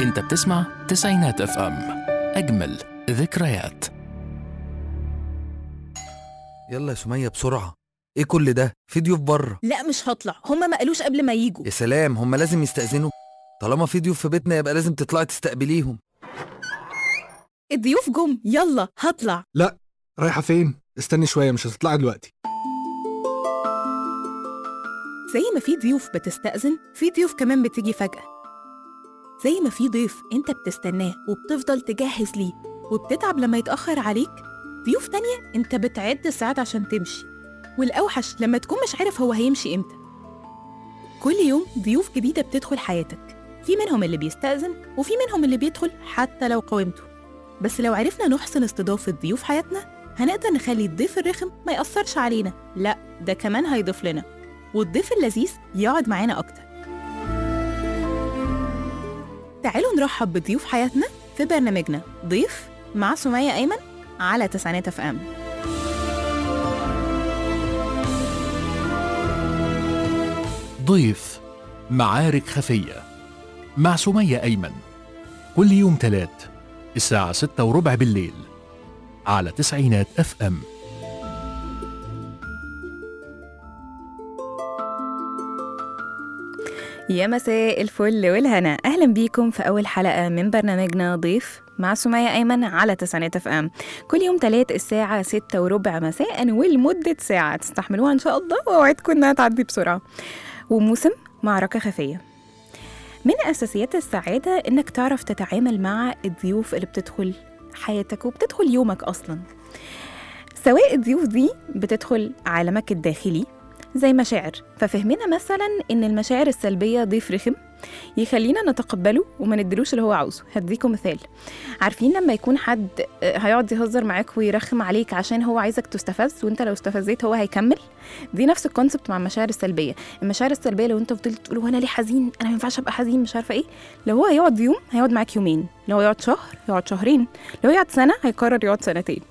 انت بتسمع تسعينات اف ام، اجمل ذكريات. يلا يا سمية بسرعة، ايه كل ده؟ في ضيوف بره. لا مش هطلع، هما ما قالوش قبل ما يجوا. يا سلام، هما لازم يستأذنوا؟ طالما في ضيوف في بيتنا يبقى لازم تطلعي تستقبليهم. الضيوف جم، يلا هطلع. لا، رايحة فين؟ استني شوية، مش هتطلعي دلوقتي. زي ما في ضيوف بتستأذن، في ضيوف كمان بتيجي فجأة. زي ما في ضيف انت بتستناه وبتفضل تجهز ليه وبتتعب لما يتأخر عليك، ضيوف تانية انت بتعد الساعات عشان تمشي، والأوحش لما تكون مش عارف هو هيمشي امتى. كل يوم ضيوف جديدة بتدخل حياتك، في منهم اللي بيستأذن وفي منهم اللي بيدخل حتى لو قاومته. بس لو عرفنا نحسن استضافة ضيوف حياتنا، هنقدر نخلي الضيف الرخم ما يأثرش علينا، لا ده كمان هيضيف لنا، والضيف اللذيذ يقعد معانا أكتر. تعالوا نرحب بضيوف حياتنا في برنامجنا ضيف مع سمية أيمن على تسعينات اف ام. ضيف معارك خفية مع سمية أيمن، كل يوم تلات الساعة 6:15 بالليل على تسعينات اف ام. يا مساء الفل والهنا، أهلا بيكم في أول حلقة من برنامجنا ضيف مع سمية أيمن على تسعينات اف ام، كل يوم تلات الساعة 6:15 مساء ولمدة ساعة. تستحملوها إن شاء الله، وأوعدكم إنها تعدي بسرعة. وموسم معركة خفية. من أساسيات السعادة إنك تعرف تتعامل مع الضيوف اللي بتدخل حياتك وبتدخل يومك أصلا، سواء الضيوف دي بتدخل عالمك الداخلي زي مشاعر، ففهمنا مثلا إن المشاعر السلبية ضيف رخم يخلينا نتقبله وما ندلوش اللي هو عاوزه. هديكم مثال، عارفين لما يكون حد هيقعد يهزر معاك ويرخم عليك عشان هو عايزك تستفز، وانت لو استفزيت هو هيكمل؟ دي نفس الكونسبت مع المشاعر السلبية. المشاعر السلبية لو انت فضلت تقول وانا ليه حزين، انا ما ينفعش ابقى حزين، مش عارفة ايه، لو هو هيقعد يوم هيقعد معاك يومين، لو هو يقعد شهر يقعد شهرين، لو يقعد سنة هيقرر يقعد سنتين.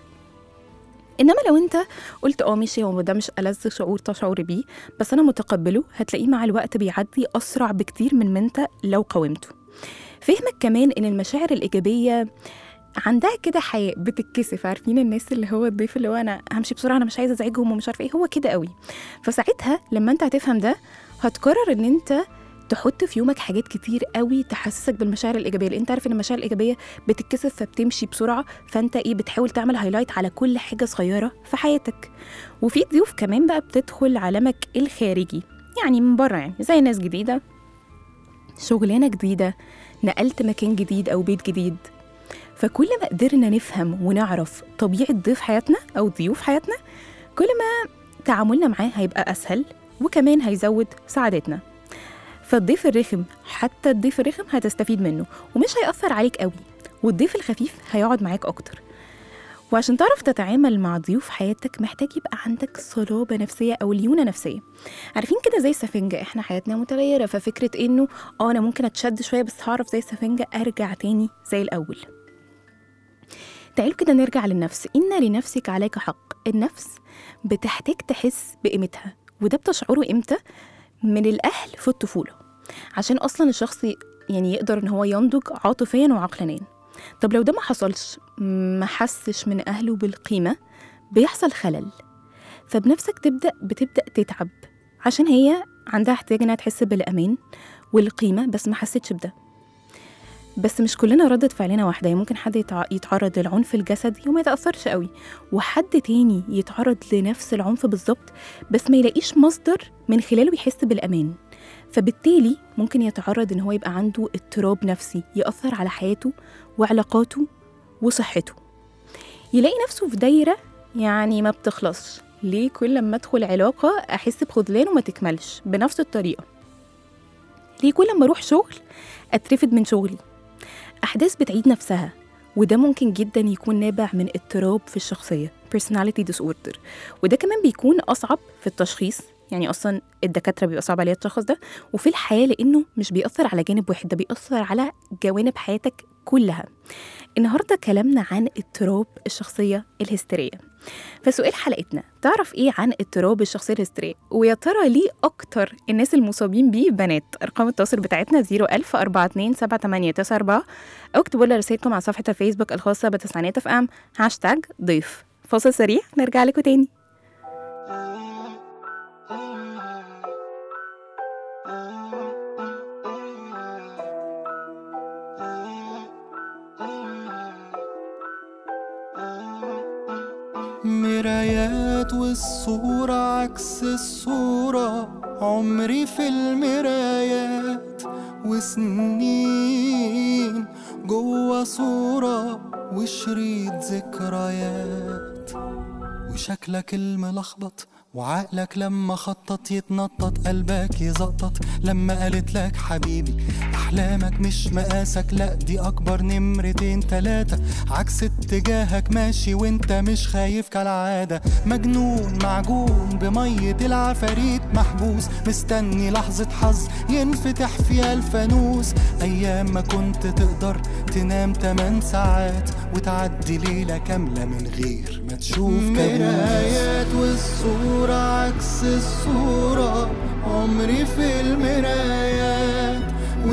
انما لو انت قلت ماشي، هو ده مش ألذ شعور تشعر بيه بس انا متقبله، هتلاقيه مع الوقت بيعدي اسرع بكتير من ما انت لو قاومته. فهمك كمان ان المشاعر الايجابيه عندها كده حياء بتتكسف. عارفين الناس اللي هو الضيف اللي هو انا همشي بسرعه، انا مش عايزه ازعجهم ومش عارفه ايه، هو كده قوي. فساعتها لما انت هتفهم ده، هتقرر ان انت تحط في يومك حاجات كتير قوي تحسسك بالمشاعر الايجابيه، لان انت عارف ان المشاعر الايجابيه بتتكسف فبتمشي بسرعه، فانت بتحاول تعمل هايلايت على كل حاجه صغيره في حياتك. وفي ضيوف كمان بقى بتدخل عالمك الخارجي، يعني من بره، يعني زي ناس جديده، شغلانه جديده، نقلت مكان جديد او بيت جديد. فكل ما قدرنا نفهم ونعرف طبيعه ضيف حياتنا او ضيوف حياتنا، كل ما تعاملنا معاه هيبقى اسهل، وكمان هيزود سعادتنا. فالضيف الرخم، حتى الضيف الرخم هتستفيد منه ومش هيأثر عليك قوي، والضيف الخفيف هيقعد معاك أكتر. وعشان تعرف تتعامل مع ضيوف حياتك، محتاج يبقى عندك صلابة نفسية أو ليونة نفسية. عارفين كده زي السفنجة، احنا حياتنا متغيرة، ففكرة إنه أنا ممكن أتشد شوية بس هعرف زي السفنجة أرجع تاني زي الأول. تعالوا كده نرجع للنفس. إن لنفسك عليك حق. النفس بتحتاج تحس بقيمتها، وده بتشعره إمتى؟ من الأهل في الطفولة، عشان أصلا الشخص يقدر إن هو ينضج عاطفيا وعقلانيا. طب لو ده ما حصلش، ما حسش من أهله بالقيمة، بيحصل خلل، فبنفسك بتبدأ تتعب، عشان هي عندها احتياج إنها تحس بالأمان والقيمة بس ما حسيتش بده. بس مش كلنا ردة فعلنا واحدة، يعني ممكن حد يتعرض للعنف الجسدي وما يتأثرش قوي، وحد تاني يتعرض لنفس العنف بالظبط بس ما يلاقيش مصدر من خلاله يحس بالأمان، فبالتالي ممكن يتعرض إن هو يبقى عنده اضطراب نفسي يأثر على حياته وعلاقاته وصحته. يلاقي نفسه في دايرة ما بتخلصش. ليه كل ما أدخل علاقة أحس بخذلان وما تكملش بنفس الطريقة؟ ليه كل ما أروح شغل أترفد من شغلي؟ أحداث بتعيد نفسها، وده ممكن جدا يكون نابع من اضطراب في الشخصية personality disorder، وده كمان بيكون أصعب في التشخيص، يعني أصلا الدكاترة بيبقى صعب عليها التشخيص ده، وفي الحياة لأنه مش بيأثر على جانب واحد، ده بيأثر على جوانب حياتك كلها. النهاردة كلامنا عن اضطراب الشخصية الهستيرية. فسؤال حلقتنا، تعرف ايه عن اضطراب الشخصيه الهستيريه؟ ويا ترى ليه اكتر الناس المصابين بيه بنات؟ ارقام التواصل بتاعتنا 010427894 او اكتبوا لنا رسائلكم على صفحه الفيسبوك الخاصه بتسعينات اف ام #ضيف. فاصل سريع نرجع لكم تاني. مرايات والصورة عكس الصورة، عمري في المرايات وسنين جوا صورة وشريط ذكريات، وشكلك الملخبط وعقلك لما خطط يتنطط، قلبك يزقطط لما قالت لك حبيبي أحلامك مش مقاسك، لأ دي أكبر نمرتين تلاتة، عكس اتجاهك ماشي وانت مش خايف كالعادة، مجنون معجون بمية العفاريت محبوس، مستني لحظة حظ ينفتح فيها الفانوس، أيام ما كنت تقدر تنام 8 ساعات وتعدي ليلة كاملة من غير ما تشوف مرايات والصورة عكس الصورة، عمري في المرايات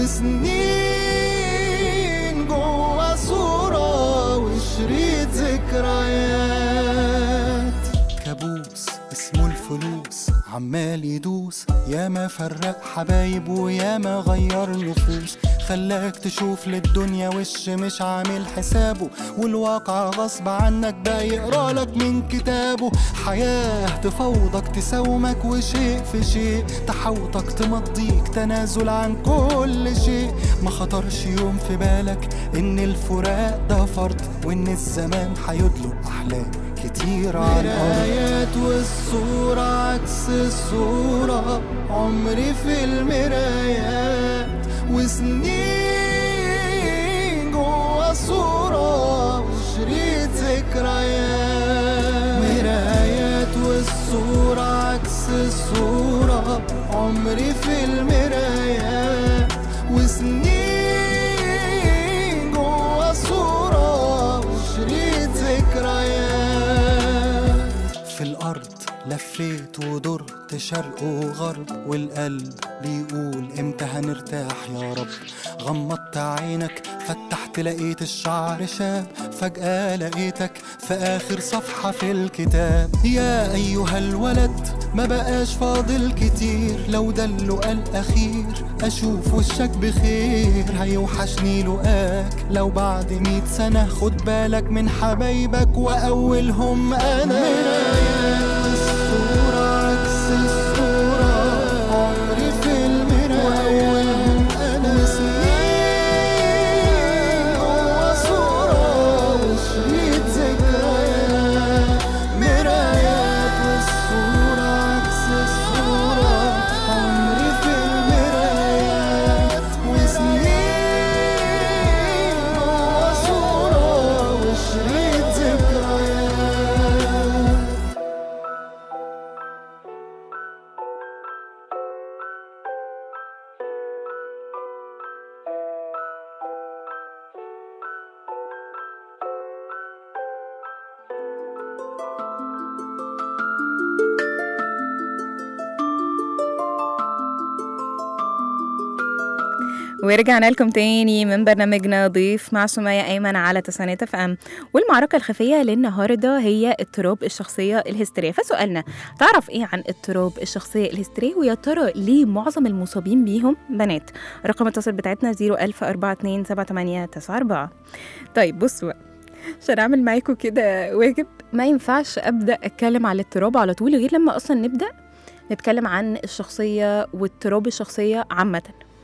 وسنين جوا صورة وشريط ذكريات، كابوس اسمه الفلوس عمال يدوس، ياما فرق حبايب وياما غير نفوس، خلاك تشوف للدنيا وش مش عامل حسابه، والواقع غصب عنك بقى يقرالك من كتابه، حياة تفوضك تساومك وشيء في شيء تحوطك تمضيك تنازل عن كل شيء، ما خطرش يوم في بالك ان الفراق ده فرض، وان الزمان هيدلق احلام كتير عن مرايات والصورة عكس الصورة، عمري في المرايات وسنين جوا صورة وشريط ذكريات، مرايات والصورة عكس الصورة، عمري في المرايات وسنين جوا صورة وشريط ذكريات، في الأرض لفيت ودرت شرق وغرب، والقلب بيقول امتى هنرتاح يا رب، غمضت عينك فتحت لقيت الشعر شاب، فجأة لقيتك في آخر صفحة في الكتاب، يا أيها الولد ما بقاش فاضل كتير، لو ده اللقاء الأخير أشوف وشك بخير، هيوحشني لقاك لو بعد 100 سنة، خد بالك من حبايبك وأولهم أنا، ورجعنا لكم تاني من برنامجنا ضيف مع سمية أيمن على تسعينات اف ام. والمعركة الخفية للنهاردة هي اضطراب الشخصية الهستيرية. فسؤالنا، تعرف ايه عن اضطراب الشخصية الهستيرية؟ ويا ترى ليه معظم المصابين بيهم بنات؟ رقم التواصل بتاعتنا 010427894. طيب بصوا، عشان اعمل معاكم كده واجب، ما ينفعش ابدا اتكلم على الاضطراب على طول غير لما اصلا نبدا نتكلم عن الشخصية واضطراب الشخصية عامة.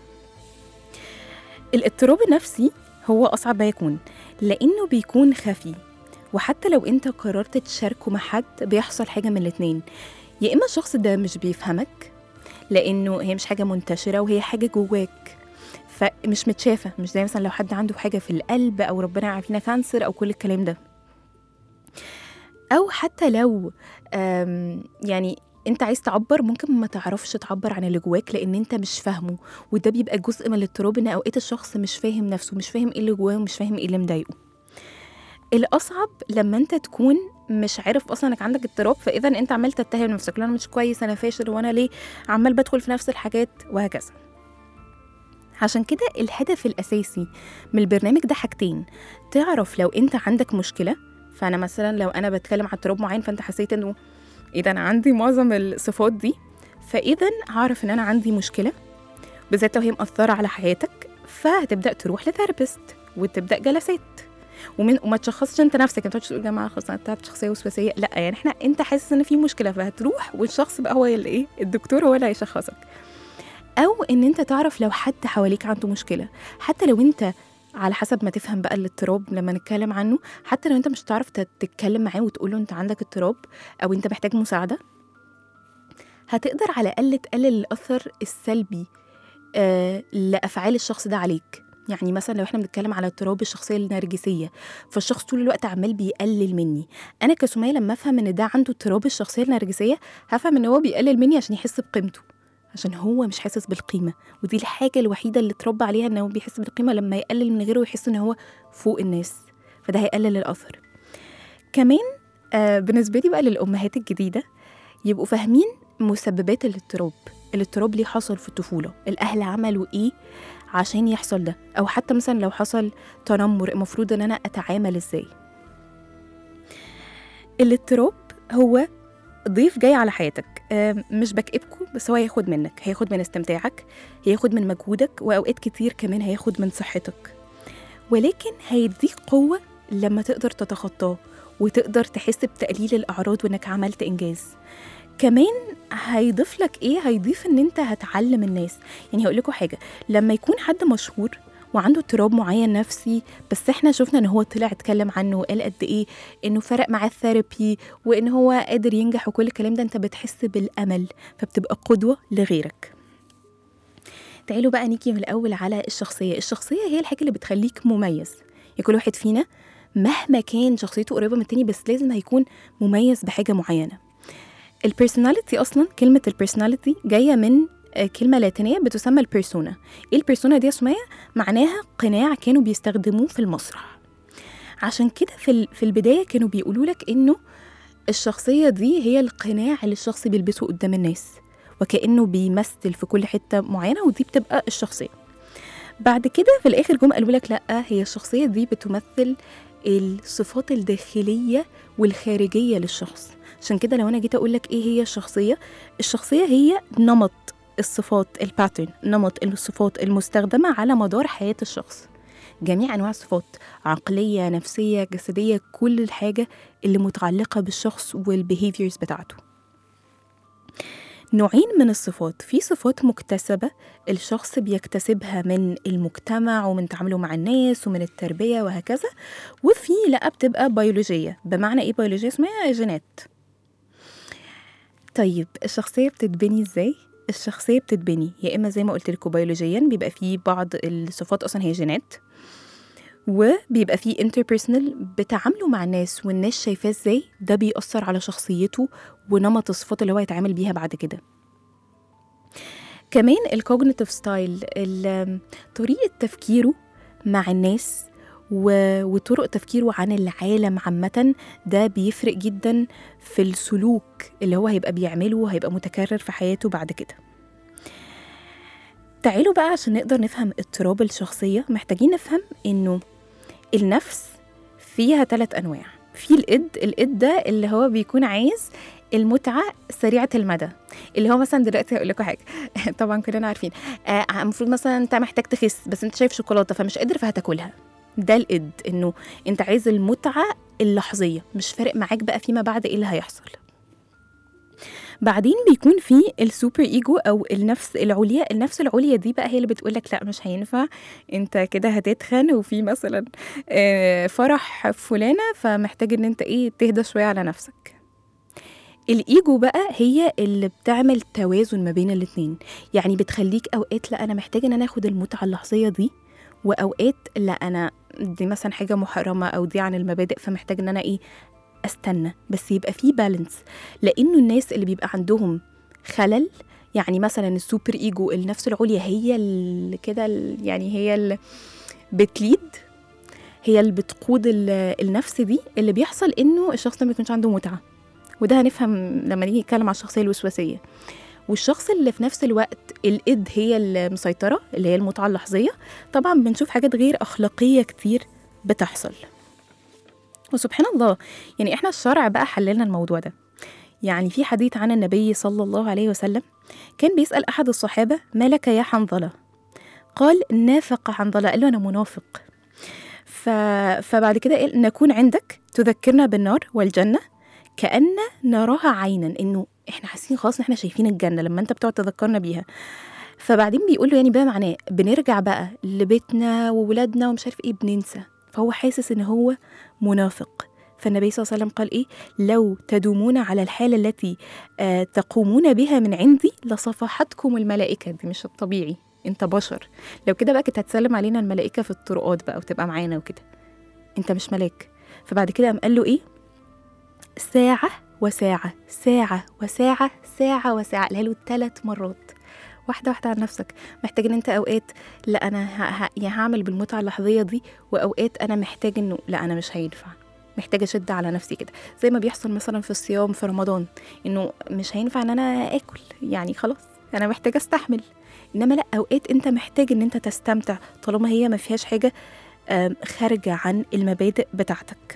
الاضطراب النفسي هو أصعب ما يكون، لأنه بيكون خفي، وحتى لو أنت قررت تشاركه مع حد بيحصل حاجة من الاتنين، يا إما الشخص ده مش بيفهمك لأنه هي مش حاجة منتشرة وهي حاجة جواك فمش متشافة، مش زي مثلا لو حد عنده حاجة في القلب أو ربنا يعافينا كانسر أو كل الكلام ده، أو حتى لو يعني انت عايز تعبر ممكن ما تعرفش تعبر عن اللي جواك لان انت مش فاهمه، وده بيبقى جزء من الاضطراب، ان اوقات الشخص مش فاهم نفسه، مش فاهم ايه اللي جواه ومش فاهم ايه اللي مضايقه. الاصعب لما انت تكون مش عارف اصلا انك عندك اضطراب، فاذا انت عمال تتهم نفسك، انا مش كويس، انا فاشل، وانا ليه عمال بدخل في نفس الحاجات وهكذا. عشان كده الهدف الاساسي من البرنامج ده حاجتين: تعرف لو انت عندك مشكله، فانا مثلا لو انا بتكلم عن اضطراب معين فانت حسيت انه اذا انا عندي معظم الصفات دي، فاذا هعرف ان انا عندي مشكله بالذات لو هي مأثره على حياتك، فهتبدا تروح لثيرابيست وتبدا جلسات. وما تشخصش انت نفسك، انت تقول يا جماعه خلاص انا بتاعت شخصيه وسواسيه، لا يعني انت حاسس ان في مشكله فهتروح، والشخص بقى هو اللي ايه، الدكتور هو اللي هيشخصك. او ان انت تعرف لو حد حواليك عنده مشكله، حتى لو انت على حسب ما تفهم بقى الاضطراب لما نتكلم عنه، حتى لو انت مش تعرف تتكلم معاه وتقول له انت عندك اضطراب او انت محتاج مساعده، هتقدر على الاقل تقلل الاثر السلبي لافعال الشخص ده عليك. يعني مثلا لو احنا بنتكلم على اضطراب الشخصيه النرجسيه، فالشخص طول الوقت عمال بيقلل مني، انا كسمية لما افهم ان ده عنده اضطراب الشخصيه النرجسيه هفهم ان هو بيقلل مني عشان يحس بقيمته، عشان هو مش حاسس بالقيمه، ودي الحاجه الوحيده اللي اتربى عليها ان هو بيحس بالقيمه، لما يقلل من غيره ويحس ان هو فوق الناس، فده هيقلل الاثر. كمان بالنسبه لي بقى للامهات الجديده، يبقوا فاهمين مسببات الاضطراب ليه حصل في الطفوله، الاهل عملوا ايه عشان يحصل ده، او حتى مثلا لو حصل تنمر المفروض ان انا اتعامل ازاي. الاضطراب هو ضيف جاي على حياتك، مش بكئبكم، بس هو هياخد من استمتاعك، هياخد من مجهودك، واوقات كتير كمان هياخد من صحتك، ولكن هيديك قوة لما تقدر تتخطاه وتقدر تحس بتقليل الأعراض وإنك عملت إنجاز. كمان هيضيف لك إيه؟ هيضيف إن أنت هتعلم الناس. يعني هقول لكم حاجة، لما يكون حد مشهور وعنده اضطراب معين نفسي، بس احنا شفنا ان هو طلع اتكلم عنه وقال قد ايه انه فرق معاه الثيرابي وان هو قادر ينجح وكل الكلام ده، انت بتحس بالامل، فبتبقى قدوة لغيرك. تعالوا بقى نيجي من الاول على الشخصية هي الحاجة اللي بتخليك مميز. يعني كل واحد فينا مهما كان شخصيته قريبة من التاني، بس لازم هيكون مميز بحاجة معينة. البيرسوناليتي اصلا، كلمة البيرسوناليتي جاية من كلمة لاتينية بتسمى البيرسونا. ايه البيرسونا دي يا سمية؟ معناها قناع كانوا بيستخدموه في المسرح. عشان كده في البداية كانوا بيقولوا لك انه الشخصية دي هي القناع اللي الشخص بيلبسه قدام الناس، وكأنه بيمثل في كل حتة معينة، ودي بتبقى الشخصية. بعد كده في الآخر جم قالوا لك لأ، هي الشخصية دي بتمثل الصفات الداخلية والخارجية للشخص. عشان كده لو أنا جيت أقول لك إيه هي الشخصية هي نمط الصفات، الباترن، نمط الصفات المستخدمة على مدار حياة الشخص، جميع أنواع الصفات، عقلية، نفسية، جسدية، كل الحاجة اللي متعلقة بالشخص والبيهيفيرز بتاعته. نوعين من الصفات، في صفات مكتسبة الشخص بيكتسبها من المجتمع ومن تعامله مع الناس ومن التربية وهكذا، وفي لأ بتبقى بيولوجية. بمعنى إيه بيولوجية؟ اسمها جينات. طيب الشخصية بتتبني إزاي؟ الشخصية بتتبني يا إما زي ما قلت لكم بيولوجيا، بيبقى فيه بعض الصفات أصلا هي جينات، وبيبقى فيه interpersonal بتعامله مع الناس والناس شايفاه إزاي، ده بيأثر على شخصيته ونمط الصفات اللي هو يتعامل بيها بعد كده. كمان الكوجنيتيف ستايل، طريقة تفكيره مع الناس وطرق تفكيره عن العالم عامة، ده بيفرق جدا في السلوك اللي هو هيبقى بيعمله وهيبقى متكرر في حياته بعد كده. تعالوا بقى عشان نقدر نفهم اضطراب الشخصية، محتاجين نفهم إنه النفس فيها 3 أنواع. في الإد ده اللي هو بيكون عايز المتعة سريعة المدى، اللي هو مثلا دلوقتي هقول لكم حاجة طبعا كلنا عارفين، المفروض مثلا انت محتاج تخس بس انت شايف شوكولاتة فمش قادر فهتاكلها. ده الإد، انه انت عايز المتعة اللحظية، مش فارق معاك بقى فيما بعد ايه اللي هيحصل. بعدين بيكون في السوبر ايجو او النفس العليا. النفس العليا دي بقى هي اللي بتقولك لا مش هينفع، انت كده هتتخن، وفي مثلا فرح فلانة فمحتاج ان انت ايه تهدى شوية على نفسك. الايجو بقى هي اللي بتعمل توازن ما بين الاتنين، يعني بتخليك اوقات لا انا محتاج ان انا اخد المتعة اللحظية دي، واوقات لا انا دي مثلا حاجة محرمة او دي عن المبادئ فمحتاج ان انا ايه استنى، بس يبقى فيه بالانس. لانه الناس اللي بيبقى عندهم خلل، يعني مثلا السوبر ايجو النفس العليا هي اللي كده يعني هي اللي بتليد، هي اللي بتقود النفس دي، اللي بيحصل إنه الشخص ده ما يكونش عنده متعة. وده هنفهم لما نيجي نتكلم على الشخصية الوسواسية. والشخص اللي في نفس الوقت الإد هي المسيطرة، اللي هي المتعة اللحظية، طبعا بنشوف حاجات غير أخلاقية كتير بتحصل. وسبحان الله، يعني إحنا الشرع بقى حللنا الموضوع ده. يعني في حديث عن النبي صلى الله عليه وسلم كان بيسأل أحد الصحابة: ما لك يا حنظلة؟ قال: نافق حنظلة. قال له: أنا منافق. فبعد كده قال: نكون عندك تذكرنا بالنار والجنة كأن نراها عينا، إنه إحنا حاسين خلاص إن إحنا شايفين الجنة لما أنت بتقعد تذكرنا بيها. فبعدين بيقول له يعني بقى معناه بنرجع بقى لبيتنا وولادنا ومش عارف إيه بننسى. فهو حاسس إن هو منافق. فالنبي صلى الله عليه وسلم قال إيه: لو تدومون على الحالة التي تقومون بها من عندي لصفحتكم الملائكة. دي مش الطبيعي، انت بشر. لو كده بقى كنت هتسلم علينا الملائكة في الطرقات بقى وتبقى معانا وكده، انت مش ملاك. فبعد كده قام قال له ايه: ساعة وساعة، ساعة وساعة، ساعة وساعة. قالها له 3 مرات. واحدة واحدة على نفسك. محتاج ان انت اوقات لا انا يعني هعمل بالمتعة اللحظية دي، واوقات انا محتاج انه لا انا مش هينفع، محتاجة اشد على نفسي كده. زي ما بيحصل مثلا في الصيام في رمضان، انه مش هينفع ان انا اكل، يعني خلاص انا محتاجة استحمل. انما لا، اوقات انت محتاج ان انت تستمتع طالما هي ما فيهاش حاجة خارجة عن المبادئ بتاعتك.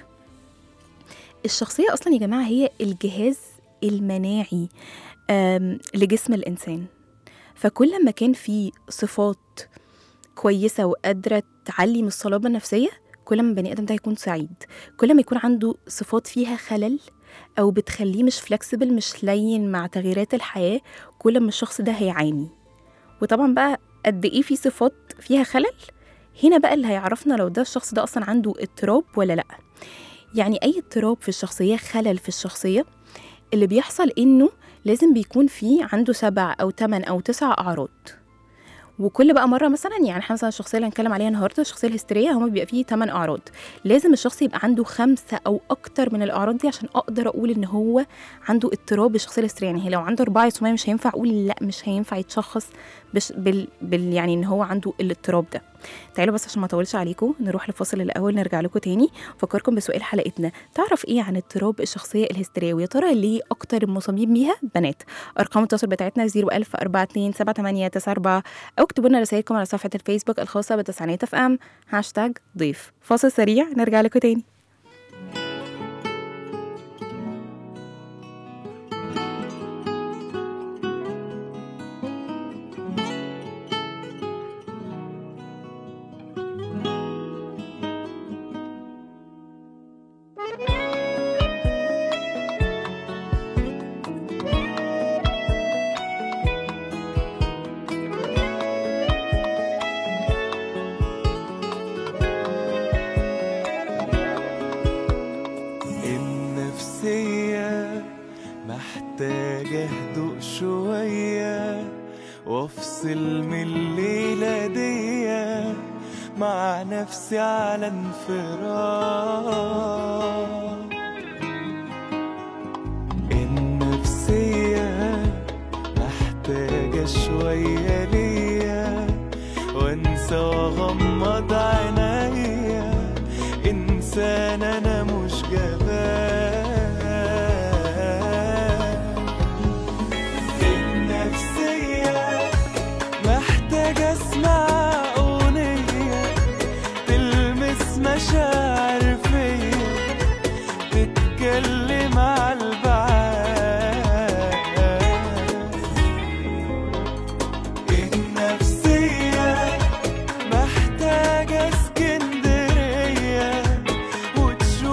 الشخصية اصلا يا جماعة هي الجهاز المناعي لجسم الانسان. فكل ما كان في صفات كويسة وقادرة تعلي من الصلابة النفسية، كل ما بني آدم ده هيكون سعيد. كل ما يكون عنده صفات فيها خلل أو بتخليه مش فلكسبل، مش لين مع تغييرات الحياة، كل ما الشخص ده هيعاني. وطبعا بقى قد إيه في صفات فيها خلل، هنا بقى اللي هيعرفنا لو ده الشخص ده أصلا عنده اضطراب ولا لأ. يعني أي اضطراب في الشخصية، خلل في الشخصية، اللي بيحصل إنه لازم بيكون فيه عنده 7 أو 8 أو 9 أعراض. وكل بقى مرة مثلا، يعني احنا مثلا الشخصية اللي هنتكلم عليها النهاردة، الشخصية الهستيرية، هما بيبقى فيه 8 أعراض. لازم الشخص يبقى عنده 5 أو أكتر من الأعراض دي عشان أقدر أقول إن هو عنده اضطراب الشخصية الهستيرية. يعني لو عنده 4 يسمى مش هينفع أقول لأ، مش هينفع يتشخص يعني إن هو عنده الاضطراب ده. تعالوا بس عشان ما أطولش عليكم نروح لفاصل الأول، نرجع لكم تاني. فكركم بسؤال حلقتنا: تعرف إيه عن اضطراب الشخصية الهستيرية؟ ويا ترى ليه أكتر المصابين بيها بنات؟ أرقام التواصل بتاعتنا 010427894، أو اكتبوا لنا رسائلكم على صفحة الفيسبوك الخاصة بتسعينات اف ام #ضيف. فاصل سريع نرجع لكم تاني. محتاجة هدوء شوية وافصل من الليلة دي مع نفسي على انفراد. النفسية محتاجة شوية ليا وانسى واغمض عينيا، انسان انا مش جبان. اسمع أغنية تلمس مشاعر فيا، تتكلم على البعاد. النفسية محتاجة اسكندرية وتشوف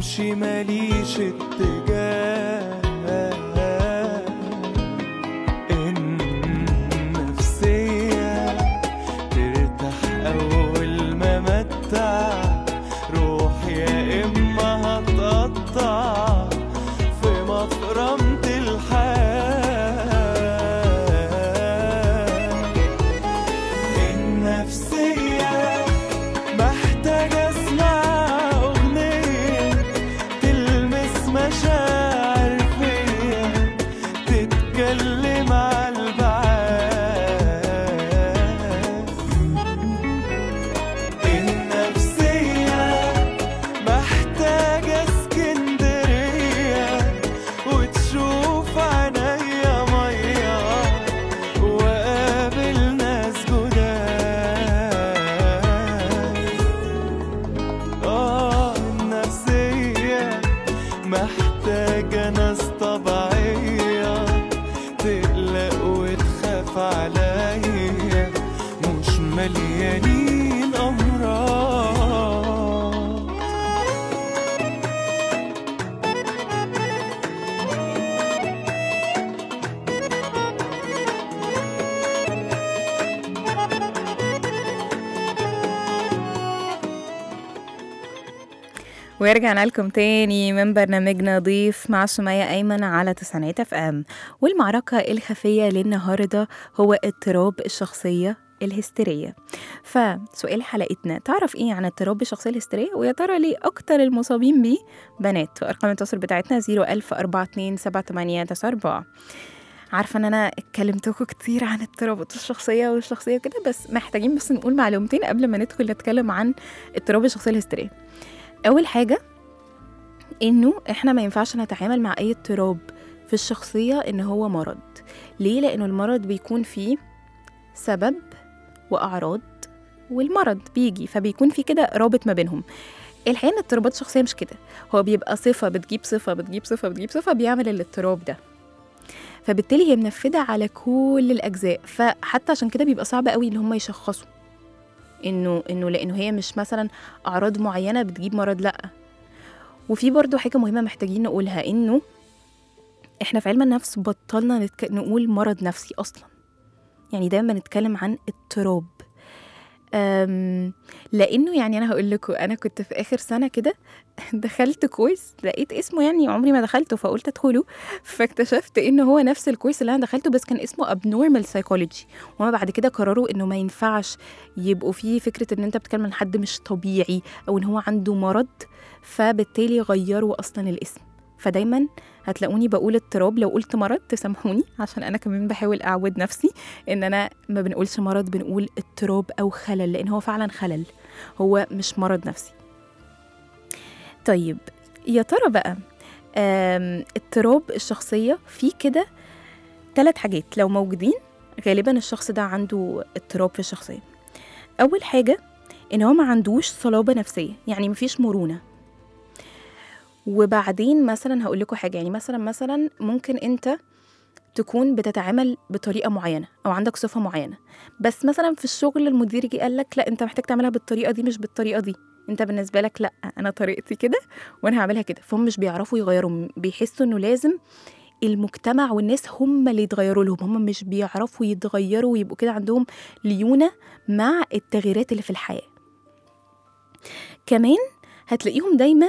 بمشي ماليش اتجاه. النفسية ترتاح أول ما متع، روح يا إما هتقطع في مفرمة الحياة. النفسية محتاجة اسمع أغنية تلمس مشاعر فيا، تتكلم على البعاد. النفسية محتاجة اسكندرية وتشوف عينيا مية وقابل ناس جداد. النفسية محتاجة ناس طبيعية تقلق وتخاف عليا، مش مليانين أمراض. ورجعنا لكم تاني من برنامجنا ضيف مع سمية أيمن على 9 FM. والمعركة الخفية للنهاردة هو اضطراب الشخصية الهستيرية. فسؤال حلقتنا، تعرف ايه عن اضطراب الشخصية الهستيرية؟ ويا ترى ليه أكتر المصابين بيه بنات؟ وأرقام التواصل بتاعتنا 010427894. عارفة ان انا اتكلمتكم كتير عن اضطرابات الشخصية والشخصية كده، بس محتاجين بس نقول معلومتين قبل ما ندخل نتكلم عن اضطراب الشخصية الهستيرية. أول حاجة إنه إحنا ما ينفعش نتعامل مع أي اضطراب في الشخصية إن هو مرض. ليه؟ لأنه المرض بيكون فيه سبب وأعراض، والمرض بيجي فبيكون في كده رابط ما بينهم. الحقيقة إن اضطرابات الشخصية مش كده، هو بيبقى صفة بتجيب صفة بتجيب صفة بتجيب صفة بيعمل الاضطراب ده، فبالتالي هي منفذة على كل الأجزاء. فحتى عشان كده بيبقى صعب قوي إن هم يشخصوا إنه لأنه هي مش مثلا أعراض معينة بتجيب مرض، لأ. وفي برضو حاجة مهمة محتاجين نقولها، إنه إحنا في علم النفس بطلنا نقول مرض نفسي أصلا، يعني دايما نتكلم عن اضطراب. لأنه يعني أنا هقول لكم، أنا كنت في آخر سنة كده دخلت كويس، لقيت اسمه يعني عمري ما دخلته فقلت أدخله، فاكتشفت إنه هو نفس الكويس اللي أنا دخلته بس كان اسمه abnormal psychology. وما بعد كده قرروا إنه ما ينفعش يبقوا فيه فكرة إن أنت بتتكلم عن حد مش طبيعي أو إن هو عنده مرض، فبالتالي غيروا أصلا الاسم. فدايما هتلاقوني بقول اضطراب، لو قلت مرض تسامحوني عشان أنا كمان بحاول أعود نفسي إن أنا ما بنقولش مرض، بنقول اضطراب أو خلل، لأن هو فعلا خلل، هو مش مرض نفسي. طيب يا ترى بقى اضطراب الشخصية فيه كده 3 حاجات لو موجودين غالبا الشخص ده عنده اضطراب في الشخصية. أول حاجة إن هو ما عندوش صلابة نفسية، يعني مفيش مرونة. وبعدين مثلا هقول لكم حاجة، يعني مثلا ممكن أنت تكون بتتعامل بطريقة معينة أو عندك صفة معينة، بس مثلا في الشغل المدير يجي قال لك لا أنت محتاج تعملها بالطريقة دي مش بالطريقة دي، أنت بالنسبة لك لا أنا طريقتي كده وأنا هعملها كده، فهم مش بيعرفوا يغيروا، بيحسوا إنه لازم المجتمع والناس هم اللي يتغيروا لهم، هم مش بيعرفوا يتغيروا ويبقوا كده عندهم ليونة مع التغييرات اللي في الحياة. كمان هتلاقيهم دايما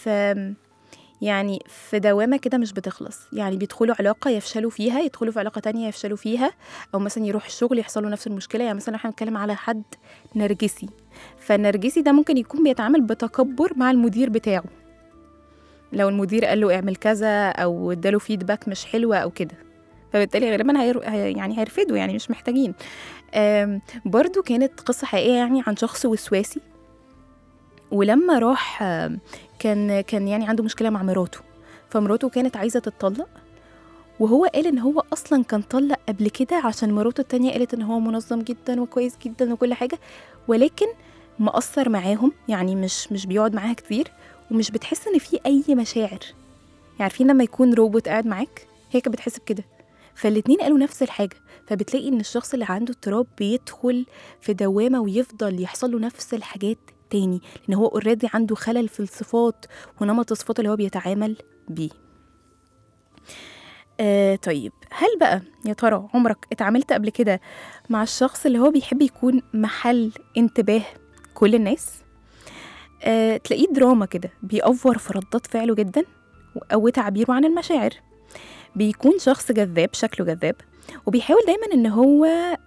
في دوامة كده مش بتخلص، يعني بيدخلوا علاقة يفشلوا فيها، يدخلوا في علاقة تانية يفشلوا فيها، أو مثلا يروح الشغل يحصلوا نفس المشكلة. يعني مثلا احنا بنتكلم على حد نرجسي، فالنرجسي ده ممكن يكون بيتعامل بتكبر مع المدير بتاعه، لو المدير قال له اعمل كذا أو اداله فيدباك مش حلوة أو كده، فبالتالي غالبا يعني هيرفدوا، يعني مش محتاجين. برضو كانت قصة حقيقية يعني عن شخص وسواسي، ولما راح كان يعني عنده مشكلة مع مراته، فمراته كانت عايزة تتطلق، وهو قال ان هو اصلا كان طلق قبل كده عشان مراته التانية قالت ان هو منظم جدا وكويس جدا وكل حاجة، ولكن مقصر معاهم، يعني مش بيقعد معاها كتير ومش بتحس ان في اي مشاعر. عارفين لما يكون روبوت قاعد معاك، هي كانت بتحس بكده. فالاتنين قالوا نفس الحاجة، فبتلاقي ان الشخص اللي عنده اضطراب بيدخل في دوامة ويفضل يحصل له نفس الحاجات التاني، لأن هو اوريدي عنده خلل في الصفات ونمط الصفات اللي هو بيتعامل بيه. طيب، هل بقى يا ترى عمرك اتعاملت قبل كده مع الشخص اللي هو بيحب يكون محل انتباه كل الناس؟ تلاقيه دراما كده، بيأفور في ردات فعله جدا أو تعبيره عن المشاعر. بيكون شخص جذاب، شكله جذاب، وبيحاول دايما ان هو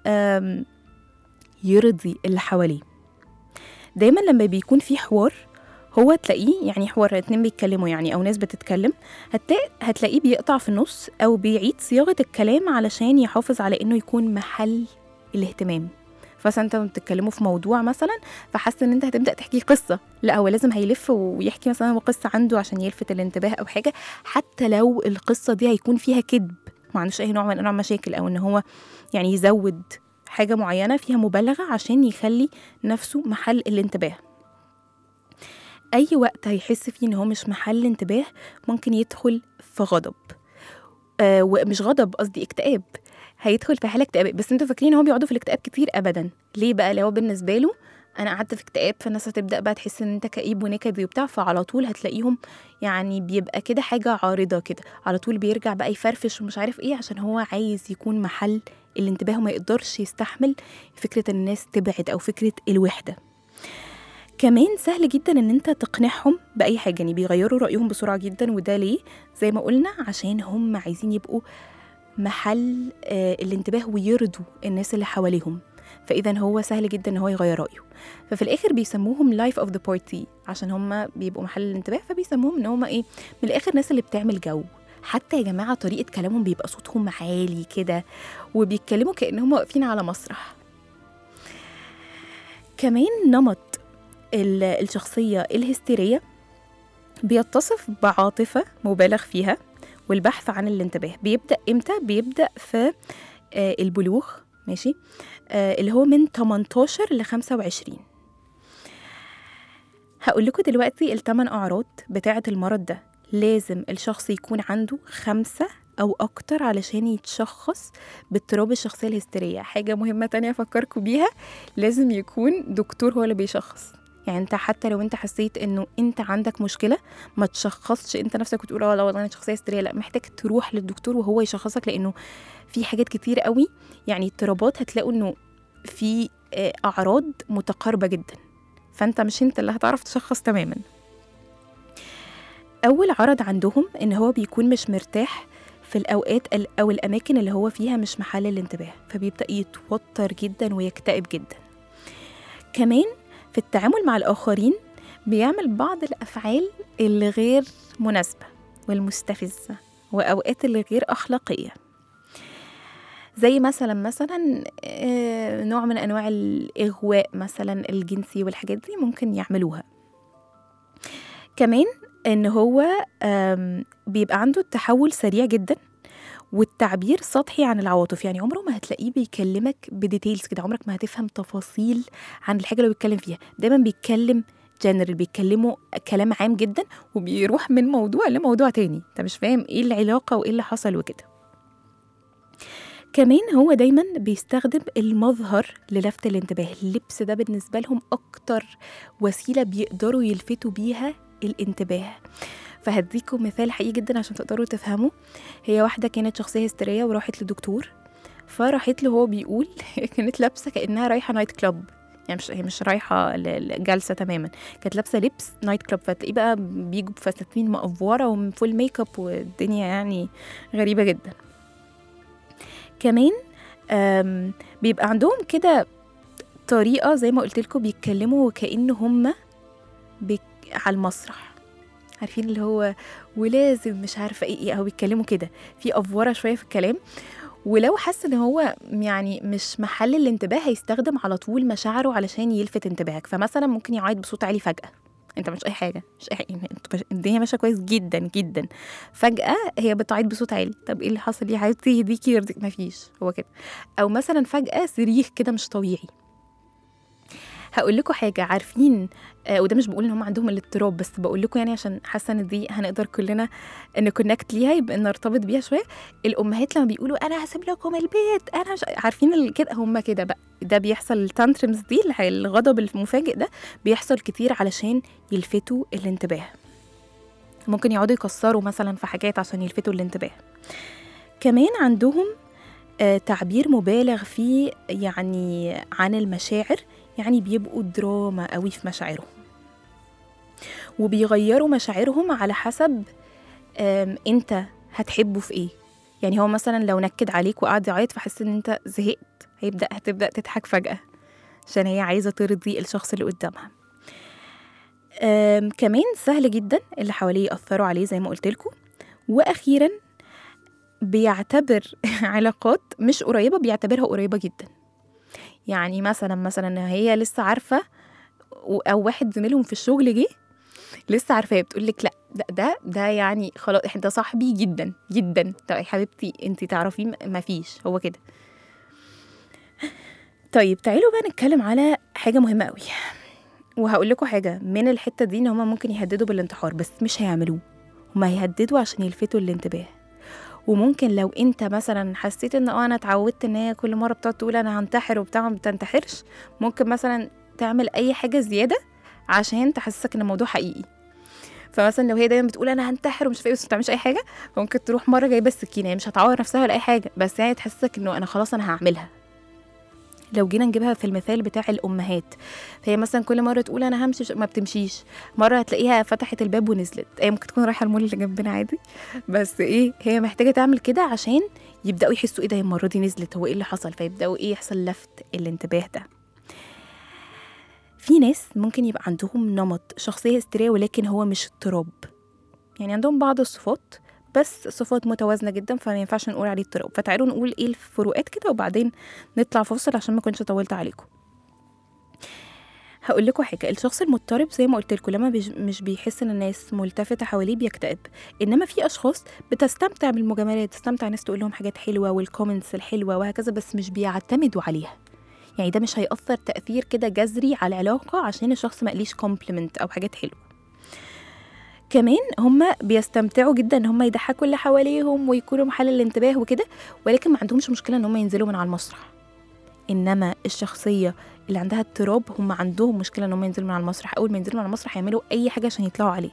يرضي اللي حواليه. دايما لما بيكون في حوار، هو تلاقيه يعني حوار اتنين بيتكلموا يعني او ناس بتتكلم، هتلاقيه بيقطع في النص او بيعيد صياغة الكلام علشان يحافظ على انه يكون محل الاهتمام. فمثلا انت بتتكلموا في موضوع مثلا، فحاسس ان انت هتبدا تحكي قصه، لا هو لازم هيلف ويحكي مثلا قصه عنده عشان يلفت الانتباه او حاجه، حتى لو القصه دي هيكون فيها كذب، ما عندوش اي نوع من انواع المشاكل، او ان هو يعني يزود حاجه معينه فيها مبالغه عشان يخلي نفسه محل الانتباه. اي وقت هيحس فيه ان هو مش محل انتباه ممكن يدخل في غضب، ومش غضب قصدي اكتئاب، هيدخل في حاله اكتئاب. بس انتوا فاكرين هو بيقعدوا في الاكتئاب كتير؟ ابدا. ليه بقى؟ لو بالنسبه له انا قعدت في اكتئاب، فالناس هتبدا بقى تحس ان انت كئيب ونكدي وبتاع، فعلى طول هتلاقيهم يعني بيبقى كده حاجه عارضه كده، على طول بيرجع بقى يفرفش ومش عارف ايه، عشان هو عايز يكون محل الانتباه وما يقدرش يستحمل فكره الناس تبعد او فكره الوحده. كمان سهل جدا ان انت تقنعهم باي حاجه، يعني بيغيروا رايهم بسرعه جدا. وده ليه؟ زي ما قلنا عشان هم عايزين يبقوا محل الانتباه ويرضوا الناس اللي حواليهم، فاذا هو سهل جدا ان هو يغير رايه. ففي الاخر بيسموهم لايف اوف ذا بارتي، عشان هم بيبقوا محل الانتباه، فبيسموهم ان هم ايه، من الاخر ناس اللي بتعمل جو. حتى يا جماعه طريقه كلامهم بيبقى صوتهم عالي كده، وبيتكلموا كانهم واقفين على مسرح. كمان نمط الشخصيه الهستيريه بيتصف بعاطفه مبالغ فيها والبحث عن الانتباه. بيبدأ امتى؟ بيبدأ في البلوغ، ماشي، اللي هو من 18 ل 25. هقول لكم دلوقتي ال8 أعراض بتاعة المرض ده. لازم الشخص يكون عنده 5 أو أكتر علشان يتشخص باضطراب الشخصية الهستيرية. حاجة مهمة تانية أفكركم بيها، لازم يكون دكتور هو اللي بيشخص. يعني انت حتى لو انت حسيت انه انت عندك مشكله، ما تشخصش انت نفسك وتقول لا والله انا شخصيه هستيريه، لا، محتاج تروح للدكتور وهو يشخصك، لانه في حاجات كتير قوي يعني اضطرابات هتلاقوا انه في اعراض متقاربه جدا، فانت مش انت اللي هتعرف تشخص تماما. اول عرض عندهم ان هو بيكون مش مرتاح في الاوقات او الاماكن اللي هو فيها مش محل الانتباه، فبيبدا يتوتر جدا ويكتئب جدا. كمان في التعامل مع الآخرين بيعمل بعض الأفعال اللي غير مناسبة والمستفزة وأوقات اللي غير أخلاقية، زي مثلا نوع من أنواع الإغواء مثلا الجنسي والحاجات دي ممكن يعملوها. كمان إن هو بيبقى عنده التحول سريع جدا والتعبير سطحي عن العواطف، يعني عمره ما هتلاقيه بيكلمك بديتيلز كده، عمرك ما هتفهم تفاصيل عن الحاجة اللي بيتكلم فيها. دايما بيتكلم جنرال، بيتكلموا كلام عام جدا وبيروح من موضوع لموضوع تاني، انت مش فاهم ايه العلاقة وايه اللي حصل وكده. كمان هو دايما بيستخدم المظهر للفت الانتباه. اللبس ده بالنسبة لهم أكتر وسيلة بيقدروا يلفتوا بيها الانتباه. فهديكم مثال حقيقي جدا عشان تقدروا تفهموا. هي واحدة كانت شخصية هستيرية وراحت لدكتور، فراحت له هو بيقول كانت لابسة كأنها رايحة نايت كلاب، يعني هي مش رايحة الجلسة تماما، كانت لابسة لبس نايت كلاب، فتلاقيه بقى بيجوا بفساتين مقفورة وفول ميك اب والدنيا يعني غريبة جدا. كمان بيبقى عندهم كده طريقة زي ما قلت لكم بيتكلموا وكأنه هم على المسرح، عارفين اللي هو ولازم مش عارفة ايه او بيتكلموا كده في أفورة شوية في الكلام. ولو حس ان هو يعني مش محل الانتباه هيستخدم على طول مشاعره علشان يلفت انتباهك. فمثلا ممكن يعيط بصوت عالي فجأة، انت مش اي حاجة، مش اي حاجة، الدنيا ماشية كويس جدا جدا، فجأة هي بتعيط بصوت عالي، طب ايه اللي حصل يا حبيبتي؟ يهديكي يرضيك؟ مفيش، هو كده. او مثلا فجأة صريخ كده مش طبيعي. هقول لكم حاجه، عارفين وده مش بقول ان هم عندهم الاضطراب، بس بقول لكم يعني عشان حاسه ان دي هنقدر كلنا نكونكت ليها، يبقى نرتبط بيها شويه. الامهات لما بيقولوا انا هسيب لكم البيت، انا مش عارفين كده، هم كده بقى ده بيحصل. التانترمز دي الغضب المفاجئ ده بيحصل كتير علشان يلفتوا الانتباه. ممكن يقعدوا يكسروا مثلا في حاجات عشان يلفتوا الانتباه. كمان عندهم تعبير مبالغ فيه يعني عن المشاعر، يعني بيبقوا دراما قوي في مشاعرهم، وبيغيروا مشاعرهم على حسب انت هتحبه في ايه. يعني هو مثلا لو نكد عليك وقعد يعيط فحس ان انت زهقت، هتبدأ تضحك فجأة عشان هي عايزة ترضي الشخص اللي قدامها. كمان سهل جدا اللي حواليه يأثروا عليه زي ما قلت لكم. وأخيرا بيعتبر علاقات مش قريبة بيعتبرها قريبة جدا. يعني مثلا هي لسه عارفة، أو واحد زميلهم في الشغل جه لسه عارفاه، بتقول لك لا ده يعني خلاص ده صاحبي جدا جدا. طب يا حبيبتي انت تعرفيه؟ ما فيش، هو كده. طيب تعالوا بقى نتكلم على حاجة مهمة قوي، وهقول لكم حاجة من الحتة دي، ان هما ممكن يهددوا بالانتحار بس مش هيعملوه. هما هيهددوا عشان يلفتوا الانتباه. وممكن لو انت مثلا حسيت ان انا اتعودت ان هي كل مرة بتقعد تقول انا هنتحر وبتاع ما بتنتحرش، ممكن مثلا تعمل اي حاجة زيادة عشان تحسسك ان الموضوع حقيقي. فمثلا لو هي دايما بتقول انا هنتحر ومش فاهم بس ما بتعملش اي حاجه، ممكن تروح مره جايبه السكينه، هي مش هتعور نفسها ولا اي حاجه، بس يعني تحسسك انه انا خلاص انا هعملها. لو جينا نجيبها في المثال بتاع الامهات، فهي مثلا كل مره تقول انا همشي ما بتمشيش، مره هتلاقيها فتحت الباب ونزلت. هي ممكن تكون رايحه المول اللي جنبنا عادي، بس ايه هي محتاجه تعمل كده عشان يبداوا يحسوا ايه ده المره دي نزلت، هو ايه اللي حصل، فيبداوا ايه يحصل لفت الانتباه ده. في ناس ممكن يبقى عندهم نمط شخصيه هستيريه ولكن هو مش اضطراب، يعني عندهم بعض الصفات بس صفات متوازنة جدا، فما ينفعش نقول عليه اضطراب. فتعالوا نقول ايه الفروقات كده وبعدين نطلع فاصل عشان ما كنتش طولت عليكم. هقول لكم حاجة، الشخص المضطرب زي ما قلت لكم لما مش بيحس ان الناس ملتفتة حواليه بيكتئب. انما في اشخاص بتستمتع بالمجاملات، تستمتع الناس تقول لهم حاجات حلوة والكومنتس الحلوة وهكذا، بس مش بيعتمدوا عليها. يعني ده مش هيأثر تأثير كده جذري على العلاقة عشان الشخص ما قاليش كومبلمنت او حاجات حلوة. كمان هم بيستمتعوا جدا ان هم يضحكوا اللي حواليهم ويكونوا محل الانتباه وكده، ولكن ما عندهمش مشكله ان هم ينزلوا من على المسرح. انما الشخصيه اللي عندها اضطراب هم عندهم مشكله ان هم ينزلوا من على المسرح، اول ما ينزلوا من على المسرح يعملوا اي حاجه عشان يطلعوا عليه.